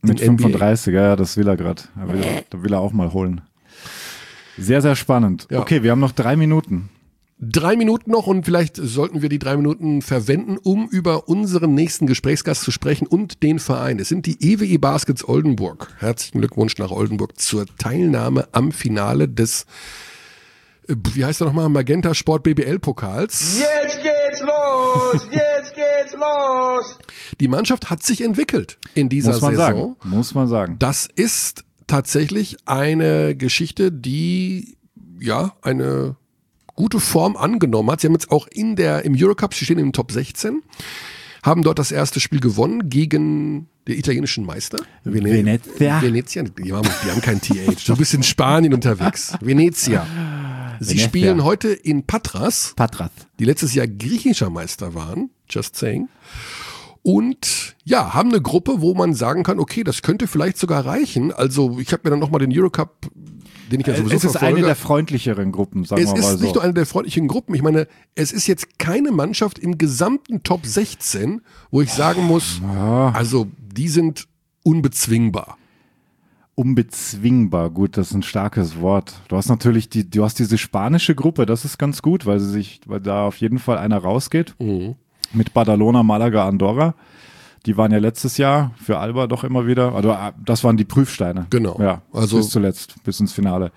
Mit 35, ja, das will er gerade. Da will er auch mal holen. Sehr, sehr spannend. Ja. Okay, wir haben noch 3 Minuten. 3 Minuten noch und vielleicht sollten wir die 3 Minuten verwenden, um über unseren nächsten Gesprächsgast zu sprechen und den Verein. Es sind die EWE Baskets Oldenburg. Herzlichen Glückwunsch nach Oldenburg zur Teilnahme am Finale des, wie heißt er nochmal, Magenta Sport BBL Pokals. Jetzt geht's los! Jetzt geht's los! Die Mannschaft hat sich entwickelt in dieser Saison. Muss man sagen. Das ist tatsächlich eine Geschichte, die ja eine gute Form angenommen hat. Sie haben jetzt auch im Eurocup, sie stehen im Top 16, haben dort das erste Spiel gewonnen gegen den italienischen Meister. Venezia. Die haben kein TH. Du bist in Spanien unterwegs. Venezia. Sie spielen heute in Patras, die letztes Jahr griechischer Meister waren. Just saying. Und ja, haben eine Gruppe, wo man sagen kann, okay, das könnte vielleicht sogar reichen. Also ich habe mir dann nochmal den Eurocup, den ich ja sowieso verfolge. Es ist eine der freundlicheren Gruppen, sagen wir mal so. Es ist nicht nur eine der freundlichen Gruppen. Ich meine, es ist jetzt keine Mannschaft im gesamten Top 16, wo ich sagen muss, also die sind unbezwingbar. Unbezwingbar, gut, das ist ein starkes Wort. Du hast natürlich du hast diese spanische Gruppe, das ist ganz gut, weil da auf jeden Fall einer rausgeht. Mhm. Mit Badalona, Malaga, Andorra. Die waren ja letztes Jahr für Alba doch immer wieder, also das waren die Prüfsteine. Genau. Ja, also bis zuletzt, bis ins Finale.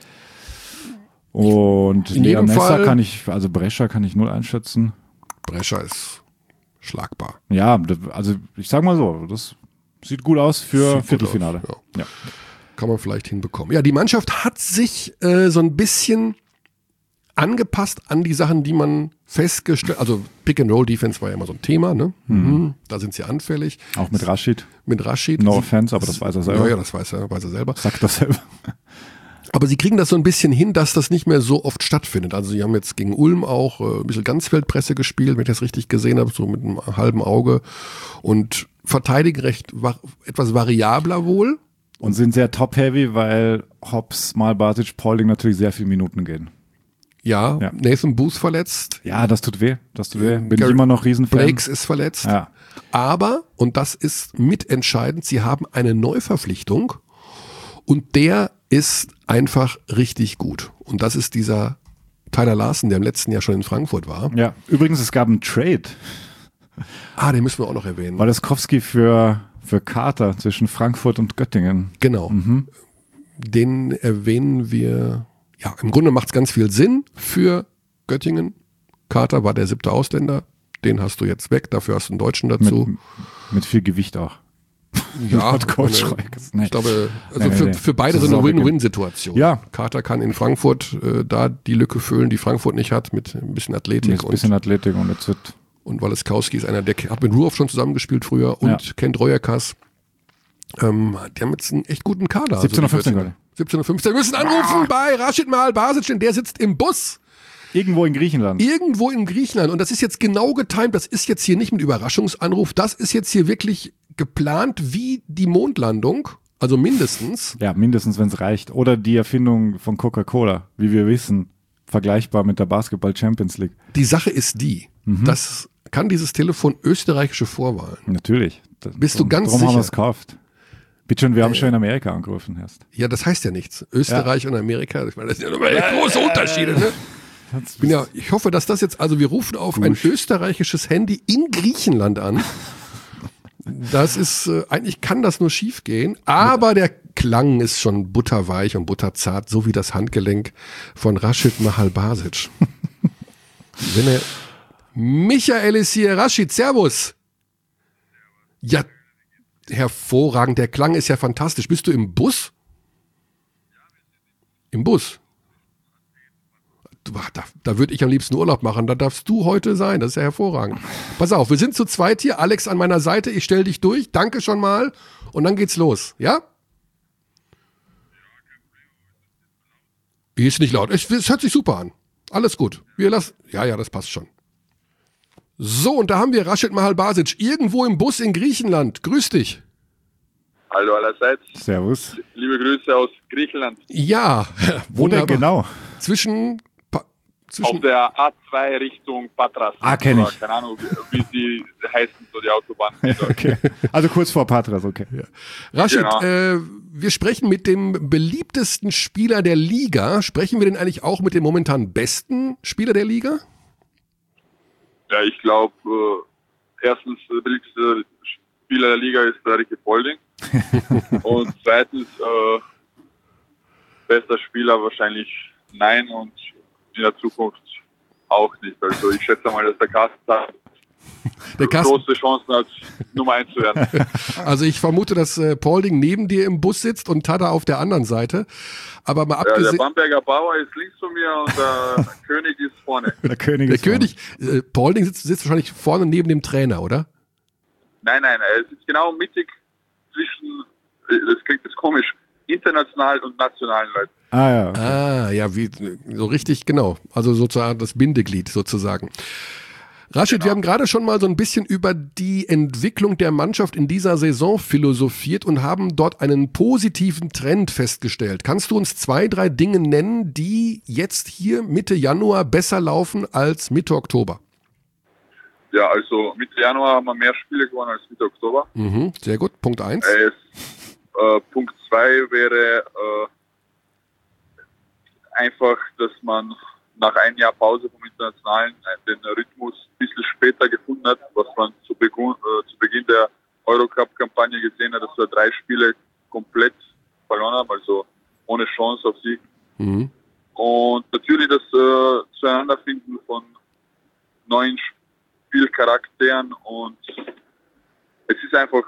Und in jedem Fall Brescia kann ich null einschätzen. Brescia ist schlagbar. Ja, also ich sag mal so, das sieht gut aus für Viertelfinale. Ja. Kann man vielleicht hinbekommen. Ja, die Mannschaft hat sich so ein bisschen angepasst an die Sachen, die man festgestellt, also Pick-and-Roll-Defense war ja immer so ein Thema, ne? Mhm. Da sind sie anfällig. Auch mit Rashid. Mit No offense, aber das weiß er selber. Ja, das weiß er selber. Sagt das selber. Aber sie kriegen das so ein bisschen hin, dass das nicht mehr so oft stattfindet. Also sie haben jetzt gegen Ulm auch ein bisschen Ganzfeldpresse gespielt, wenn ich das richtig gesehen habe, so mit einem halben Auge und verteidigen etwas variabler wohl. Und sind sehr top-heavy, weil Hobbs, Basic, Paulding natürlich sehr viele Minuten gehen. Ja, Nathan Booth verletzt. Ja, das tut weh. Bin ich immer noch Riesenfan. Blakes ist verletzt. Ja. Aber, und das ist mitentscheidend, sie haben eine Neuverpflichtung und der ist einfach richtig gut. Und das ist dieser Tyler Larson, der im letzten Jahr schon in Frankfurt war. Ja, übrigens, es gab einen Trade. Den müssen wir auch noch erwähnen. Waleschkowski für Carter zwischen Frankfurt und Göttingen. Genau. Mhm. Den erwähnen wir. Ja, im Grunde macht es ganz viel Sinn für Göttingen. Carter war der 7. Ausländer. Den hast du jetzt weg. Dafür hast du einen Deutschen dazu. Mit viel Gewicht auch. Ja, ich glaube, für beide so eine Win-Win-Situation. Ja. Carter kann in Frankfurt da die Lücke füllen, die Frankfurt nicht hat, mit ein bisschen Athletik. Und jetzt wird. Und Waleschkowski ist einer, der hat mit Ruoff schon zusammengespielt früher und kennt Royakas. Die haben jetzt einen echt guten Kader. 17:15 gerade. 17:15. Wir müssen anrufen bei Rashid Mahal Basic, denn der sitzt im Bus. Irgendwo in Griechenland. Und das ist jetzt genau getimt. Das ist jetzt hier nicht mit Überraschungsanruf. Das ist jetzt hier wirklich geplant wie die Mondlandung. Also mindestens. Ja, mindestens, wenn es reicht. Oder die Erfindung von Coca-Cola, wie wir wissen, vergleichbar mit der Basketball Champions League. Die Sache ist das kann dieses Telefon österreichische Vorwahlen. Natürlich. Bist du ganz sicher? Darum haben wir es gekauft. Bitte schön, wir haben schon in Amerika angerufen erst. Ja, das heißt ja nichts. Österreich und Amerika, ich meine, das sind ja nochmal große Unterschiede, ne? Ich hoffe, dass das jetzt, also wir rufen auf ein österreichisches Handy in Griechenland an. Das ist, eigentlich kann das nur schief gehen, aber der Klang ist schon butterweich und butterzart, so wie das Handgelenk von Rashid Mahal Basic. Michael ist hier, Rashid, servus. Ja, hervorragend, der Klang ist ja fantastisch. Bist du im Bus? Im Bus? Da würde ich am liebsten Urlaub machen. Da darfst du heute sein. Das ist ja hervorragend. Pass auf, wir sind zu zweit hier. Alex an meiner Seite. Ich stelle dich durch. Danke schon mal. Und dann geht's los. Ja? Ist nicht laut. Es hört sich super an. Alles gut. Ja, das passt schon. So, und da haben wir Rashid Mahal Basic. Irgendwo im Bus in Griechenland. Grüß dich. Hallo allerseits. Servus. Liebe Grüße aus Griechenland. Ja, wo denn genau? Zwischen Auf der A2 Richtung Patras. Kenn ich. Keine Ahnung, wie sie heißen, so die Autobahn. Okay. Also kurz vor Patras, okay. Ja. Rashid, Genau. wir sprechen mit dem beliebtesten Spieler der Liga. Sprechen wir denn eigentlich auch mit dem momentan besten Spieler der Liga? Ja, ich glaube, erstens, der beliebteste Spieler der Liga ist der Ricky Polding. Und zweitens, bester Spieler wahrscheinlich nein und in der Zukunft auch nicht. Also ich schätze mal, dass der Carsten große Chancen hat, Nummer 1 zu werden. Also ich vermute, dass Polding neben dir im Bus sitzt und Tada auf der anderen Seite. Aber mal Ja, der abgesehen... Bamberger Bauer ist links von mir und der König ist vorne. Der König. Polding sitzt wahrscheinlich vorne neben dem Trainer, oder? Nein, er sitzt genau mittig zwischen, das klingt jetzt komisch, internationalen und nationalen Leuten. Ja. Ah, ja, wie so richtig, genau. Also sozusagen das Bindeglied sozusagen. Rashid, wir haben gerade schon mal so ein bisschen über die Entwicklung der Mannschaft in dieser Saison philosophiert und haben dort einen positiven Trend festgestellt. Kannst du uns 2, 3 Dinge nennen, die jetzt hier Mitte Januar besser laufen als Mitte Oktober? Ja, also Mitte Januar haben wir mehr Spiele gewonnen als Mitte Oktober. Sehr gut, Punkt 1. Punkt 2 wäre einfach, dass man nach einem Jahr Pause vom Internationalen den Rhythmus ein bisschen später gefunden hat, was man zu Beginn der Eurocup-Kampagne gesehen hat, dass wir 3 Spiele komplett verloren haben, also ohne Chance auf Sieg. Und natürlich das Zueinanderfinden von neuen Spielcharakteren und es ist einfach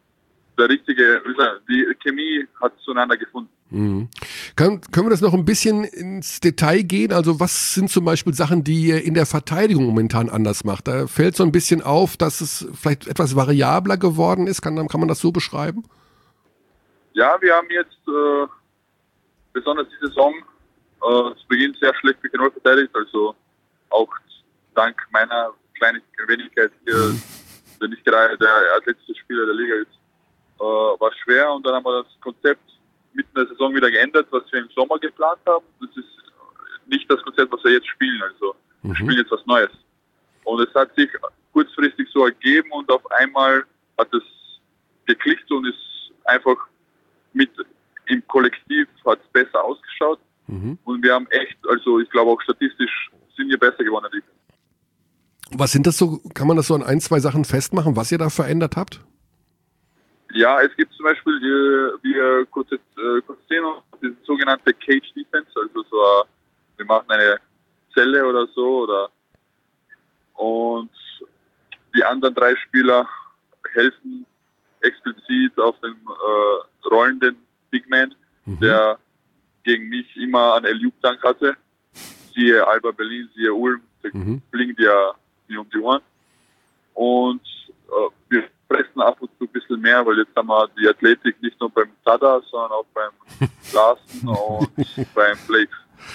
die Chemie hat zueinander gefunden. Können wir das noch ein bisschen ins Detail gehen? Also was sind zum Beispiel Sachen, die ihr in der Verteidigung momentan anders macht? Da fällt so ein bisschen auf, dass es vielleicht etwas variabler geworden ist. Kann man das so beschreiben? Ja, wir haben jetzt besonders die Saison zu Beginn sehr schlecht mit Null verteidigt. Also auch dank meiner kleinen Wenigkeit hier, der nicht gerade der athletische Spieler der Liga ist, war schwer. Und dann haben wir das Konzept mitten der Saison wieder geändert, was wir im Sommer geplant haben. Das ist nicht das Konzept, was wir jetzt spielen. Also wir spielen jetzt was Neues. Und es hat sich kurzfristig so ergeben und auf einmal hat es geklickt und ist einfach im Kollektiv hat es besser ausgeschaut. Und wir haben echt, also ich glaube auch statistisch sind wir besser geworden. Was sind das so, kann man das so an 1, 2 Sachen festmachen, was ihr da verändert habt? Ja, es gibt zum Beispiel, wie ihr kurz sehen, die sogenannte Cage Defense, also wir machen eine Zelle oder so, und die anderen 3 Spieler helfen explizit auf den rollenden Big Man, der gegen mich immer einen Alley-Oop-Dank hatte. Siehe Alba Berlin, siehe Ulm, da blinkt ja um die Ohren. Und wir pressen ab und zu ein bisschen mehr, weil jetzt haben wir die Athletik nicht nur beim Tada, sondern auch beim Larsen und beim Blake.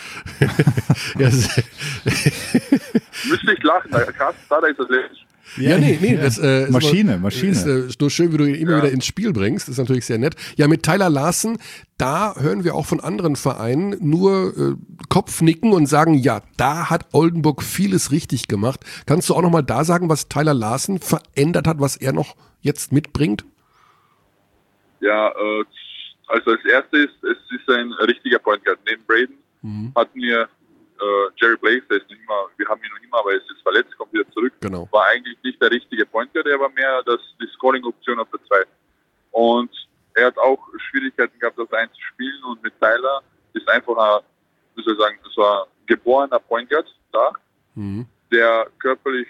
Müsste ich lachen, Carsten Tada ist athletisch. Ja, nee, das Maschine. Ist nur schön, wie du ihn immer wieder ins Spiel bringst. Das ist natürlich sehr nett. Ja, mit Tyler Larsen, da hören wir auch von anderen Vereinen nur Kopfnicken und sagen, ja, da hat Oldenburg vieles richtig gemacht. Kannst du auch nochmal da sagen, was Tyler Larsen verändert hat, was er noch jetzt mitbringt? Ja, also als erstes, es ist ein richtiger Point Guard. Neben Braden hatten wir Jerry Blake, wir haben ihn noch immer, aber er ist jetzt verletzt, kommt wieder zurück. Genau. War eigentlich nicht der richtige Point Guard, er war mehr die Scoring-Option auf der 2. Und er hat auch Schwierigkeiten gehabt, das einzuspielen und mit Tyler ist einfach es war ein geborener Point Guard da, der körperlich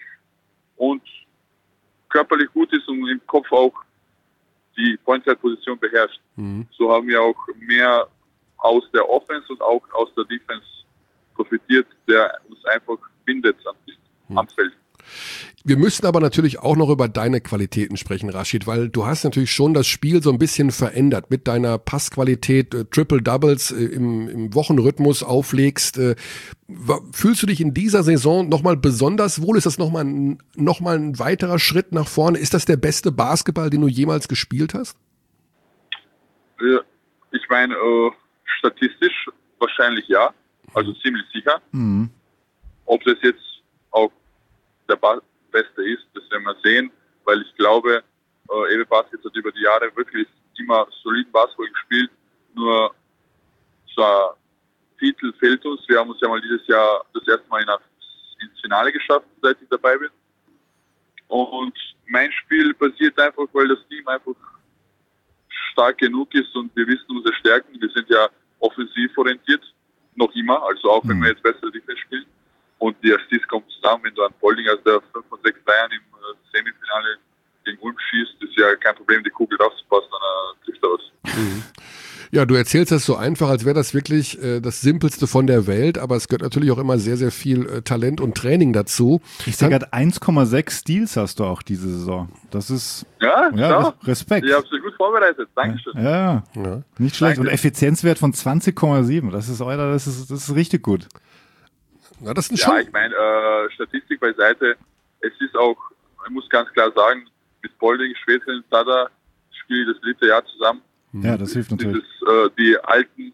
gut ist und im Kopf auch die Point Guard-Position beherrscht. So haben wir auch mehr aus der Offense und auch aus der Defense profitiert, der uns einfach bindet am Feld. Wir müssen aber natürlich auch noch über deine Qualitäten sprechen, Rashid, weil du hast natürlich schon das Spiel so ein bisschen verändert mit deiner Passqualität, Triple-Doubles im Wochenrhythmus auflegst. Fühlst du dich in dieser Saison nochmal besonders wohl? Ist das nochmal ein weiterer Schritt nach vorne? Ist das der beste Basketball, den du jemals gespielt hast? Ich meine, statistisch wahrscheinlich ja. Also ziemlich sicher. Ob das jetzt auch der Beste ist, das werden wir sehen, weil ich glaube, Ewe Baskets hat über die Jahre wirklich immer soliden Basketball gespielt, nur so ein Titel fehlt uns. Wir haben uns ja mal dieses Jahr das erste Mal ins Finale geschafft, seit ich dabei bin. Und mein Spiel passiert einfach, weil das Team einfach stark genug ist und wir wissen unsere Stärken. Wir sind ja offensiv orientiert, noch immer, also auch wenn wir jetzt bessere Defense spielen. Und die Assists kommen zusammen, wenn du an Polding aus der 5 von 6 Dreiern im Semifinale gegen Ulm schießt, ist ja kein Problem, die Kugel rauszupassen, dann trifft er was. Mhm. Ja, du erzählst das so einfach, als wäre das wirklich das Simpelste von der Welt, aber es gehört natürlich auch immer sehr, sehr viel Talent und Training dazu. Ich sehe gerade 1,6 Steals hast du auch diese Saison. Das ist ja Respekt. Ihr habt euch gut vorbereitet, Dankeschön. Ja. Nicht schlecht. Danke. Und Effizienzwert von 20,7, das ist richtig gut. Na, das sind Ja, ich meine, Statistik beiseite, es ist auch, ich muss ganz klar sagen, mit Polding, Schwedel und Tada spiele ich das dritte Jahr zusammen. Ja, das hilft natürlich. Die Alten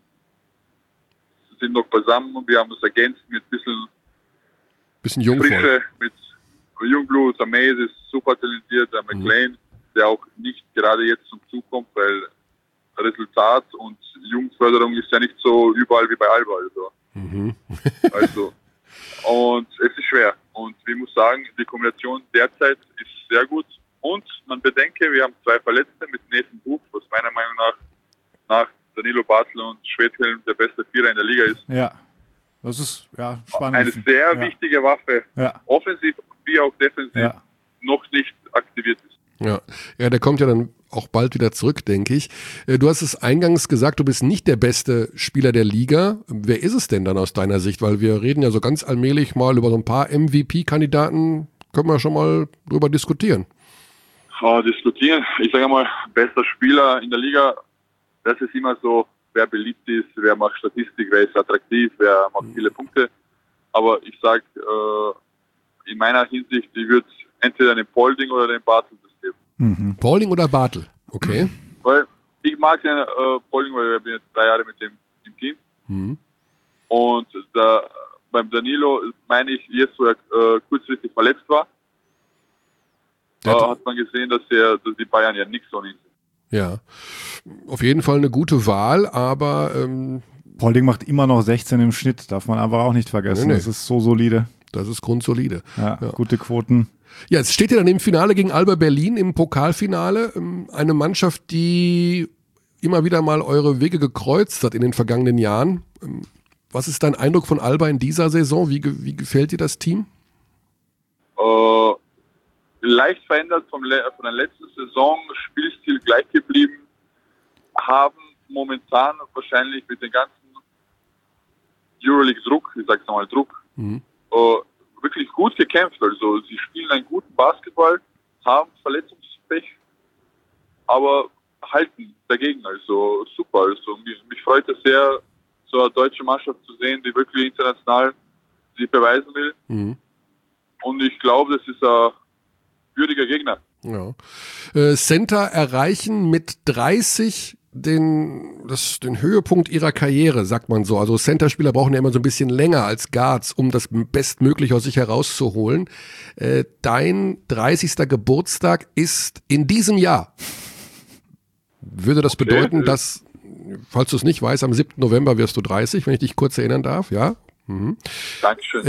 sind noch beisammen und wir haben das ergänzt mit ein bisschen Jungfrau. Frische, mit Jungblut. Der Mays ist super talentiert, der McLean, der auch nicht gerade jetzt zum Zug kommt, weil Resultat und Jugendförderung ist ja nicht so überall wie bei Alba. Also, und es ist schwer. Und ich muss sagen, die Kombination derzeit ist sehr gut. Und man bedenke, wir haben 2 Verletzte mit Nathan Buch, was meiner Meinung nach Danilo Bartel und Schwedhelm der beste Vierer in der Liga ist. Ja, das ist spannend. Eine sehr wichtige Waffe, offensiv wie auch defensiv, noch nicht aktiviert ist. Ja, der kommt ja dann auch bald wieder zurück, denke ich. Du hast es eingangs gesagt, du bist nicht der beste Spieler der Liga. Wer ist es denn dann aus deiner Sicht? Weil wir reden ja so ganz allmählich mal über so ein paar MVP-Kandidaten, können wir schon mal drüber diskutieren. Diskutieren. Ich sage mal, bester Spieler in der Liga, das ist immer so, wer beliebt ist, wer macht Statistik, wer ist attraktiv, wer macht viele Punkte. Aber ich sage, in meiner Hinsicht, ich würde entweder den Polding oder den Bartel das geben. Polding oder Bartel, okay. Weil ich mag den Polding, weil ich bin jetzt 3 Jahre mit dem im Team. Und beim Danilo meine ich, jetzt wo er kurzfristig verletzt war, hat man gesehen, dass die Bayern ja nichts von ihm sind. Ja, auf jeden Fall eine gute Wahl, aber Polding macht immer noch 16 im Schnitt, darf man aber auch nicht vergessen. Nee. Das ist so solide. Das ist grundsolide. Ja, gute Quoten. Ja, jetzt steht ihr dann im Finale gegen Alba Berlin, im Pokalfinale. Eine Mannschaft, die immer wieder mal eure Wege gekreuzt hat in den vergangenen Jahren. Was ist dein Eindruck von Alba in dieser Saison? Wie gefällt dir das Team? Leicht verändert von der letzten Saison, Spielstil gleich geblieben, haben momentan wahrscheinlich mit dem ganzen Euroleague-Druck, ich sag's nochmal Druck, wirklich gut gekämpft. Also sie spielen einen guten Basketball, haben Verletzungspech, aber halten dagegen. Also super. Also mich freut es sehr, so eine deutsche Mannschaft zu sehen, die wirklich international sich beweisen will. Und ich glaube, das ist ein würdiger Gegner. Ja. Center erreichen mit 30 den Höhepunkt ihrer Karriere, sagt man so. Also Center-Spieler brauchen ja immer so ein bisschen länger als Guards, um das bestmöglich aus sich herauszuholen. Dein 30. Geburtstag ist in diesem Jahr. Würde das bedeuten, dass, falls du es nicht weißt, am 7. November wirst du 30, wenn ich dich kurz erinnern darf, ja? Dankeschön.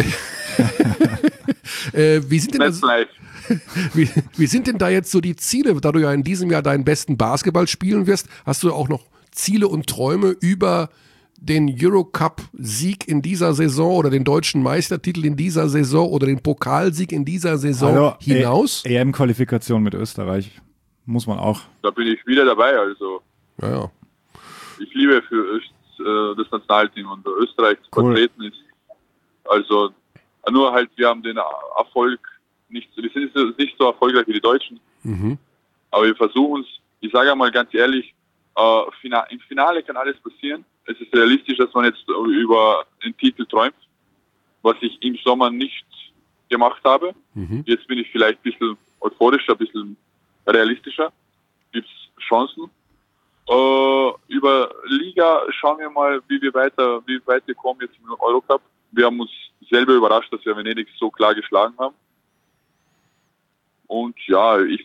Wie sind denn da jetzt so die Ziele, da du ja in diesem Jahr deinen besten Basketball spielen wirst? Hast du auch noch Ziele und Träume über den Eurocup-Sieg in dieser Saison oder den deutschen Meistertitel in dieser Saison oder den Pokalsieg in dieser Saison hinaus? EM-Qualifikation mit Österreich muss man auch. Da bin ich wieder dabei, also. Ja. Ich liebe für das Nationalteam und Österreich zu vertreten ist. Also, nur halt, wir haben den Erfolg wir sind nicht so erfolgreich wie die Deutschen. Aber wir versuchen es, ich sage einmal ganz ehrlich, im Finale kann alles passieren. Es ist realistisch, dass man jetzt über den Titel träumt, was ich im Sommer nicht gemacht habe. Jetzt bin ich vielleicht ein bisschen euphorischer, ein bisschen realistischer. Gibt es Chancen. Über Liga schauen wir mal, wie weit wir kommen jetzt im Eurocup. wir haben uns selber überrascht, dass wir Venedig so klar geschlagen haben. Und ja, ich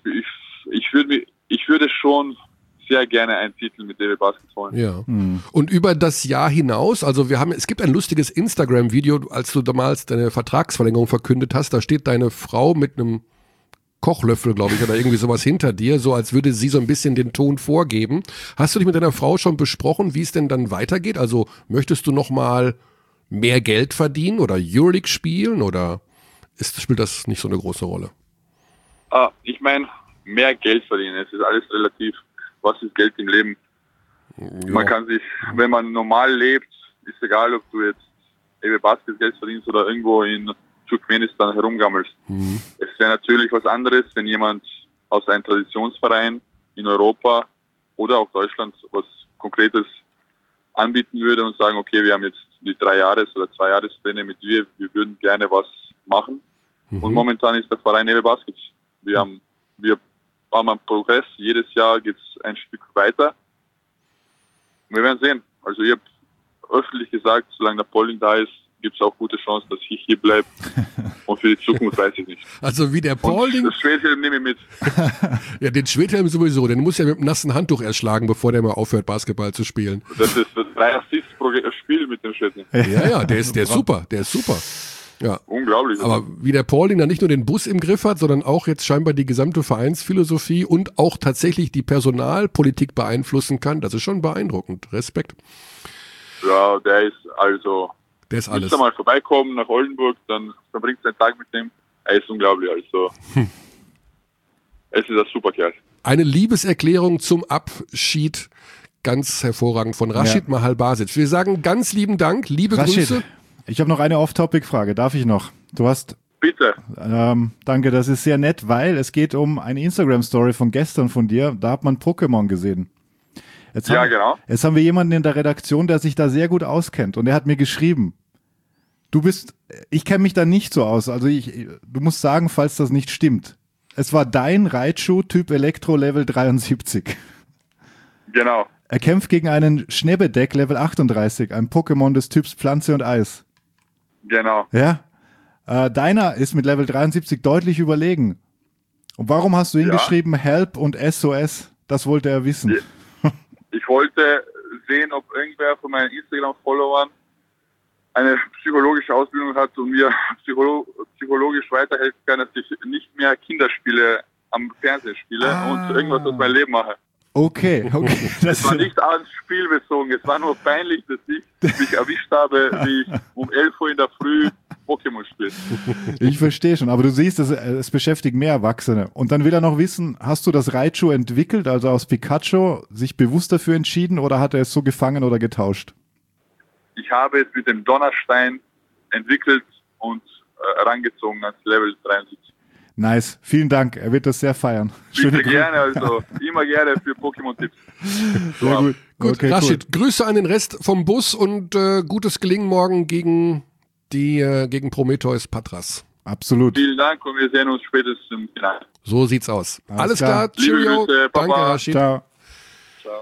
würde schon sehr gerne einen Titel mit DB Baskets holen. Ja. Und über das Jahr hinaus, also es gibt ein lustiges Instagram-Video, als du damals deine Vertragsverlängerung verkündet hast, da steht deine Frau mit einem Kochlöffel, glaube ich, oder irgendwie sowas hinter dir, so als würde sie so ein bisschen den Ton vorgeben. Hast du dich mit deiner Frau schon besprochen, wie es denn dann weitergeht? Also möchtest du nochmal mehr Geld verdienen oder Euroleague spielen oder spielt das nicht so eine große Rolle? Ich meine, mehr Geld verdienen, es ist alles relativ. Was ist Geld im Leben? Ja. Man kann sich, wenn man normal lebt, ist egal, ob du jetzt DB Baskets Geld verdienst oder irgendwo in Turkmenistan herumgammelst. Es wäre natürlich was anderes, wenn jemand aus einem Traditionsverein in Europa oder auch Deutschland was Konkretes anbieten würde und sagen, okay, wir haben jetzt die 3 Jahres- oder 2 Jahrespläne mit dir, wir würden gerne was machen. Und momentan ist der Verein DB Baskets. Wir haben einen Progress, jedes Jahr geht es ein Stück weiter. Wir werden sehen. Also ich habe öffentlich gesagt, solange der Pauling da ist, gibt es auch gute Chancen, dass ich hier bleibe. Und für die Zukunft weiß ich nicht. Also wie der Pauling... Das Schwedhelm nehme ich mit. Ja, den Schwedhelm sowieso. Den muss ja mit einem nassen Handtuch erschlagen, bevor der mal aufhört, Basketball zu spielen. Das ist 3 Assists pro Spiel mit dem Schwedhelm. Ja, der ist super. Der ist super. Ja. Unglaublich. Aber wie der Pauling dann nicht nur den Bus im Griff hat, sondern auch jetzt scheinbar die gesamte Vereinsphilosophie und auch tatsächlich die Personalpolitik beeinflussen kann, das ist schon beeindruckend. Respekt. Ja, der ist also... Der ist alles. Müsst ihr mal vorbeikommen nach Oldenburg, dann verbringst du einen Tag mit dem. Er ist unglaublich. Also, es ist ein super Kerl. Eine Liebeserklärung zum Abschied, ganz hervorragend von Rashid Mahalbasic. Wir sagen ganz lieben Dank, liebe Rashid, Grüße. Ich habe noch eine Off-Topic-Frage. Darf ich noch? Du hast... Bitte. Danke, das ist sehr nett, weil es geht um eine Instagram-Story von gestern von dir. Da hat man Pokémon gesehen. Genau. Jetzt haben wir jemanden in der Redaktion, der sich da sehr gut auskennt und der hat mir geschrieben, ich kenne mich da nicht so aus, also du musst sagen, falls das nicht stimmt. Es war dein Raichu Typ Elektro Level 73. Genau. Er kämpft gegen einen Schnäbedeck Level 38, ein Pokémon des Typs Pflanze und Eis. Genau. Ja. Deiner ist mit Level 73 deutlich überlegen. Und warum hast du hingeschrieben Help und SOS? Das wollte er wissen. Ja. Ich wollte sehen, ob irgendwer von meinen Instagram-Followern eine psychologische Ausbildung hat und mir psychologisch weiterhelfen kann, dass ich nicht mehr Kinderspiele am Fernsehen spiele und irgendwas aus meinem Leben mache. Okay. Es war nicht ans Spiel bezogen, es war nur peinlich, dass ich mich erwischt habe, wie ich um 11 Uhr in der Früh Pokémon spiele. Ich verstehe schon, aber du siehst, es beschäftigt mehr Erwachsene. Und dann will er noch wissen, hast du das Raichu entwickelt, also aus Pikachu, sich bewusst dafür entschieden oder hat er es so gefangen oder getauscht? Ich habe es mit dem Donnerstein entwickelt und herangezogen ans Level 73. Nice, vielen Dank, er wird das sehr feiern. Bitte gerne, also immer gerne für Pokémon-Tipps. Sehr gut. Gut, Okay, Rashid, cool. Grüße an den Rest vom Bus und gutes Gelingen morgen gegen Prometheus Patras. Absolut. Vielen Dank und wir sehen uns spätestens im Finale. So sieht's aus. Alles klar. klar, Cheerio. Grüße, Papa. Danke, Rashid. Ciao. Ciao.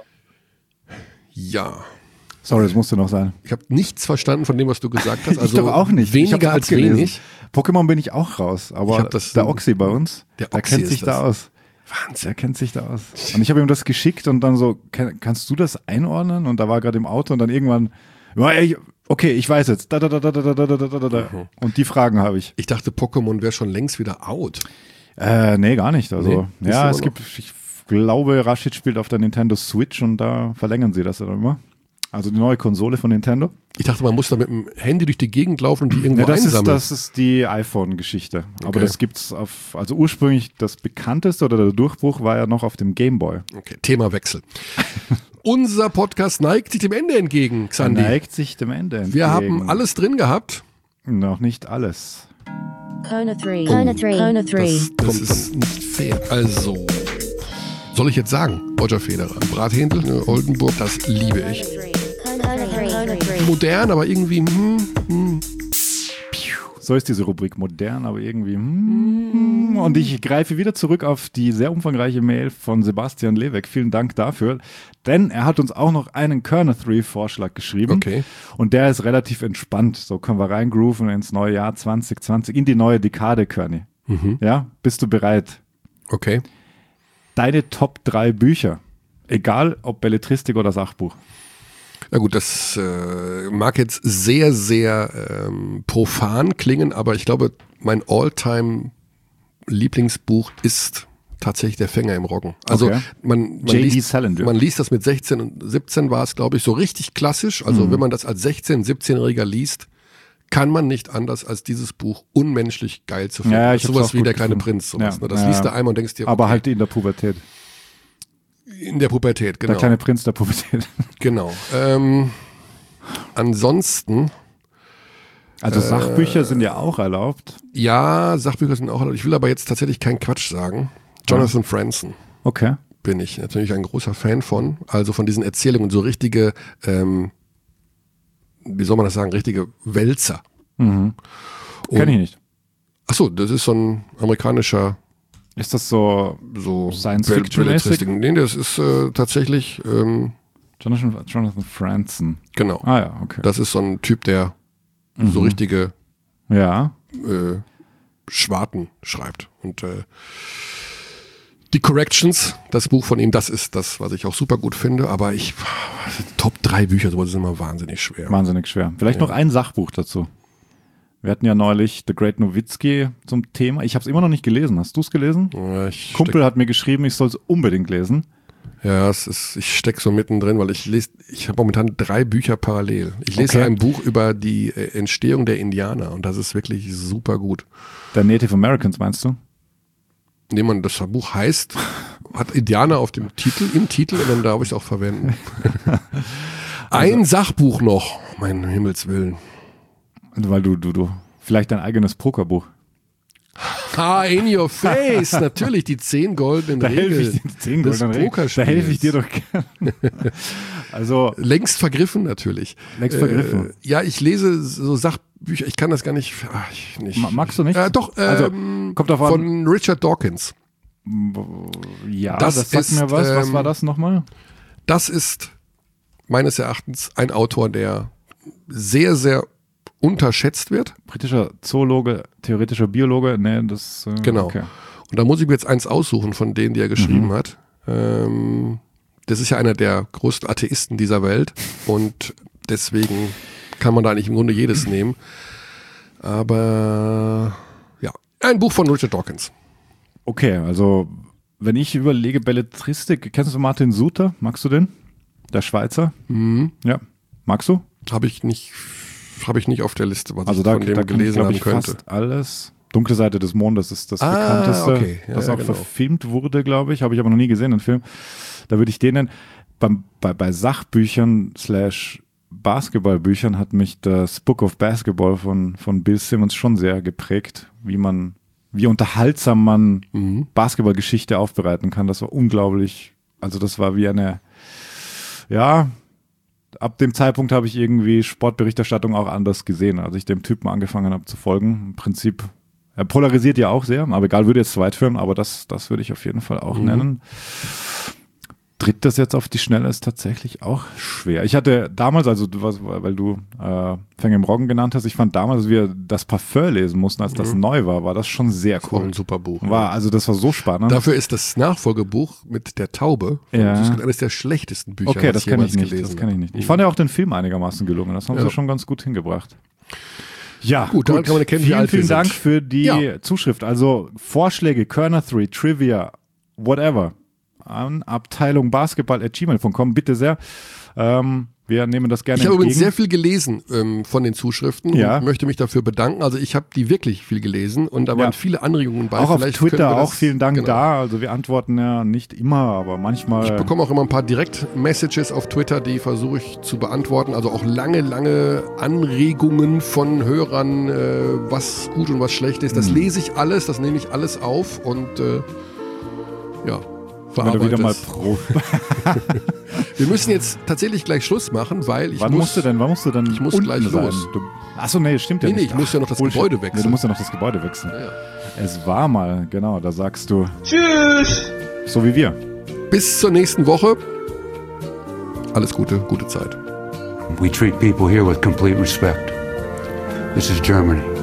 Ja, Sorry, das musste noch sein. ich habe nichts verstanden von dem, was du gesagt hast. Also ich doch auch nicht. Ich Weniger hab's als abgelesen. wenig. Pokémon bin ich auch raus, Ich aber hab das- der Oxy bei uns, Der der Oxy kennt ist sich das. da aus. Wahnsinn. Der kennt sich da aus. Und ich habe ihm das geschickt und dann so, kannst du das einordnen? Und da war gerade im Auto und dann irgendwann, okay, ich weiß jetzt. Da. Und die Fragen habe ich. Ich dachte, Pokémon wäre schon längst wieder out. Nee, gar nicht. Also, Nee, ist ja, immer es noch. gibt, ich glaube, Rashid spielt auf der Nintendo Switch und da verlängern sie das dann immer. Also die neue Konsole von Nintendo. Ich dachte, man muss da mit dem Handy durch die Gegend laufen und die irgendwo Ja, einsammeln. das ist die iPhone-Geschichte. Aber Okay. das gibt's also ursprünglich das bekannteste oder der Durchbruch war ja noch auf dem Game Boy. Okay, Themawechsel. Unser Podcast neigt sich dem Ende entgegen, Xandi. Neigt sich dem Ende entgegen. Wir haben alles drin gehabt. Noch nicht alles. Kona 3. Kona 3. Kona 3. Das ist nicht fair. Also, soll ich jetzt sagen, Roger Federer, Brathändel, Oldenburg, das liebe ich. Kona 3. Kona 3. Modern, aber irgendwie, So ist diese Rubrik modern, aber irgendwie. Und ich greife wieder zurück auf die sehr umfangreiche Mail von Sebastian Leweck. Vielen Dank dafür. Denn er hat uns auch noch einen Körner 3-Vorschlag geschrieben. Okay. Und der ist relativ entspannt. So können wir reingrooven ins neue Jahr 2020, in die neue Dekade, Körny. Ja, bist du bereit? Okay. Deine Top 3 Bücher. Egal, ob Belletristik oder Sachbuch. Na gut, das mag jetzt sehr, sehr profan klingen, aber ich glaube, mein All-Time-Lieblingsbuch ist tatsächlich Der Fänger im Roggen. Also Okay. man J.D. Salinger. liest das mit 16 und 17 war es, glaube ich, so richtig klassisch. Also wenn man das als 16-, 17-Jähriger liest, kann man nicht anders, als dieses Buch unmenschlich geil zu finden. Ja, Das ich ist hab's sowas auch wie gut Der kleine gefunden. Prinz. Sowas, Ja. ne? Das Ja. liest du einmal und denkst dir, Aber okay, halt in der Pubertät. in der Pubertät, genau. Der kleine Prinz der Pubertät. Genau. Ansonsten, Also Sachbücher sind ja auch erlaubt. ja, Sachbücher sind auch erlaubt. Ich will aber jetzt tatsächlich keinen Quatsch sagen. Jonathan Franzen Okay. bin ich natürlich ein großer Fan von. Also von diesen Erzählungen, so richtige, wie soll man das sagen, richtige Wälzer. Kenn ich nicht. Achso, das ist so ein amerikanischer Ist das so so Science-Fiction-mäßig? Belletristik. Nee, das ist tatsächlich, Jonathan Franzen? genau. Ah ja, okay. Das ist so ein Typ, der so richtige Ja. Schwarten schreibt. Und die Corrections, das Buch von ihm, das ist das, was ich auch super gut finde. Aber Top 3 Bücher, sowas ist immer wahnsinnig schwer. Wahnsinnig schwer. Vielleicht noch ein Sachbuch dazu. Wir hatten ja neulich The Great Nowitzki zum Thema. Ich habe es immer noch nicht gelesen. Hast du es gelesen? Ja, Kumpel hat mir geschrieben, ich soll es unbedingt lesen. Ja, ich stecke so mittendrin, weil ich habe momentan 3 Bücher parallel. Ich lese Okay. ein Buch über die Entstehung der Indianer und das ist wirklich super gut. Der Native Americans, meinst du? Indem man das Buch heißt, hat Indianer auf dem Titel, im Titel und dann darf ich es auch verwenden. Ein Sachbuch noch, mein Himmelswillen. Weil du vielleicht dein eigenes Pokerbuch. In your face, natürlich die 10 goldenen Da helfe Regeln ich dir 10 des goldenen Regeln. Da Pokerspiels. helfe ich dir doch gerne. Also Längst vergriffen natürlich. Längst vergriffen. Ja, ich lese so Sachbücher, ich kann das gar nicht. magst du nicht? Doch, Also, kommt drauf an. von Richard Dawkins. Ja, Das das sagt ist, mir was. Was war das nochmal? Das ist meines Erachtens ein Autor, der sehr, sehr unterschätzt wird. Britischer Zoologe, theoretischer Biologe. Nee, das Genau. Okay. Und da muss ich mir jetzt eins aussuchen von denen, die er geschrieben hat. Das ist ja einer der größten Atheisten dieser Welt und deswegen kann man da eigentlich im Grunde jedes nehmen. Aber ja, ein Buch von Richard Dawkins. Okay, also wenn ich überlege, Belletristik, kennst du Martin Suter? Magst du den? Der Schweizer? Ja. Magst du? Habe ich nicht auf der Liste, was Also ich da, von dem da kann ich, gelesen glaube haben ich, könnte. fast alles. Dunkle Seite des Mondes ist das bekannteste, okay. Ja, das ja, auch genau. verfilmt wurde, glaube ich. Habe ich aber noch nie gesehen, den Film. Da würde ich den nennen. Bei Sachbüchern / Basketballbüchern hat mich das Book of Basketball von Bill Simmons schon sehr geprägt, wie unterhaltsam man Basketballgeschichte aufbereiten kann. Das war unglaublich. Also das war wie ab dem Zeitpunkt habe ich irgendwie Sportberichterstattung auch anders gesehen, als ich dem Typen angefangen habe zu folgen. Im Prinzip, er polarisiert ja auch sehr, aber egal, würde jetzt zu weit führen, aber das würde ich auf jeden Fall auch nennen. Tritt das jetzt auf die Schnelle ist tatsächlich auch schwer. Ich hatte damals, weil du Fänger im Roggen genannt hast, ich fand damals, als wir das Parfum lesen mussten, als das neu war das schon sehr Auch cool. ein super Buch. Also das war so spannend. Dafür ist das Nachfolgebuch mit der Taube von Süßkind eines der schlechtesten Bücher, Okay, was das ich kenne ich jemals nicht. gelesen Das kenne ich habe. nicht. Ich fand ja auch den Film einigermaßen gelungen. Das haben Ja. sie schon ganz gut hingebracht. Ja, Gut, daran kann man erkennen, wie alt wir vielen Dank sind. für die Ja. Zuschrift. Also Vorschläge, Körner 3, Trivia, whatever, an abteilungbasketball@gmail.com, bitte sehr. Wir nehmen das gerne Ich habe entgegen. übrigens sehr viel gelesen von den Zuschriften Ja. und möchte mich dafür bedanken. Also ich habe die wirklich viel gelesen und da waren viele Anregungen bei. auch auf Vielleicht können Twitter, wir das- auch vielen Dank genau. da. Also wir antworten ja nicht immer, aber manchmal. Ich bekomme auch immer ein paar Direkt-Messages auf Twitter, die versuche ich zu beantworten. Also auch lange Anregungen von Hörern, was gut und was schlecht ist. Das lese ich alles, das nehme ich alles auf und wenn du wieder verarbeite mal es. pro. Wir müssen jetzt tatsächlich gleich Schluss machen, weil Wann musst du denn Ich muss unten gleich sein? los. Achso, nee, stimmt ja Nee, nicht. ich muss ja noch das Bullshit. Gebäude wechseln. Nee, du musst ja noch das Gebäude wechseln. Ja. Es war mal, genau, da sagst du. Tschüss! So wie wir. Bis zur nächsten Woche. Alles Gute, gute Zeit. We treat people here with complete respect. This is Germany.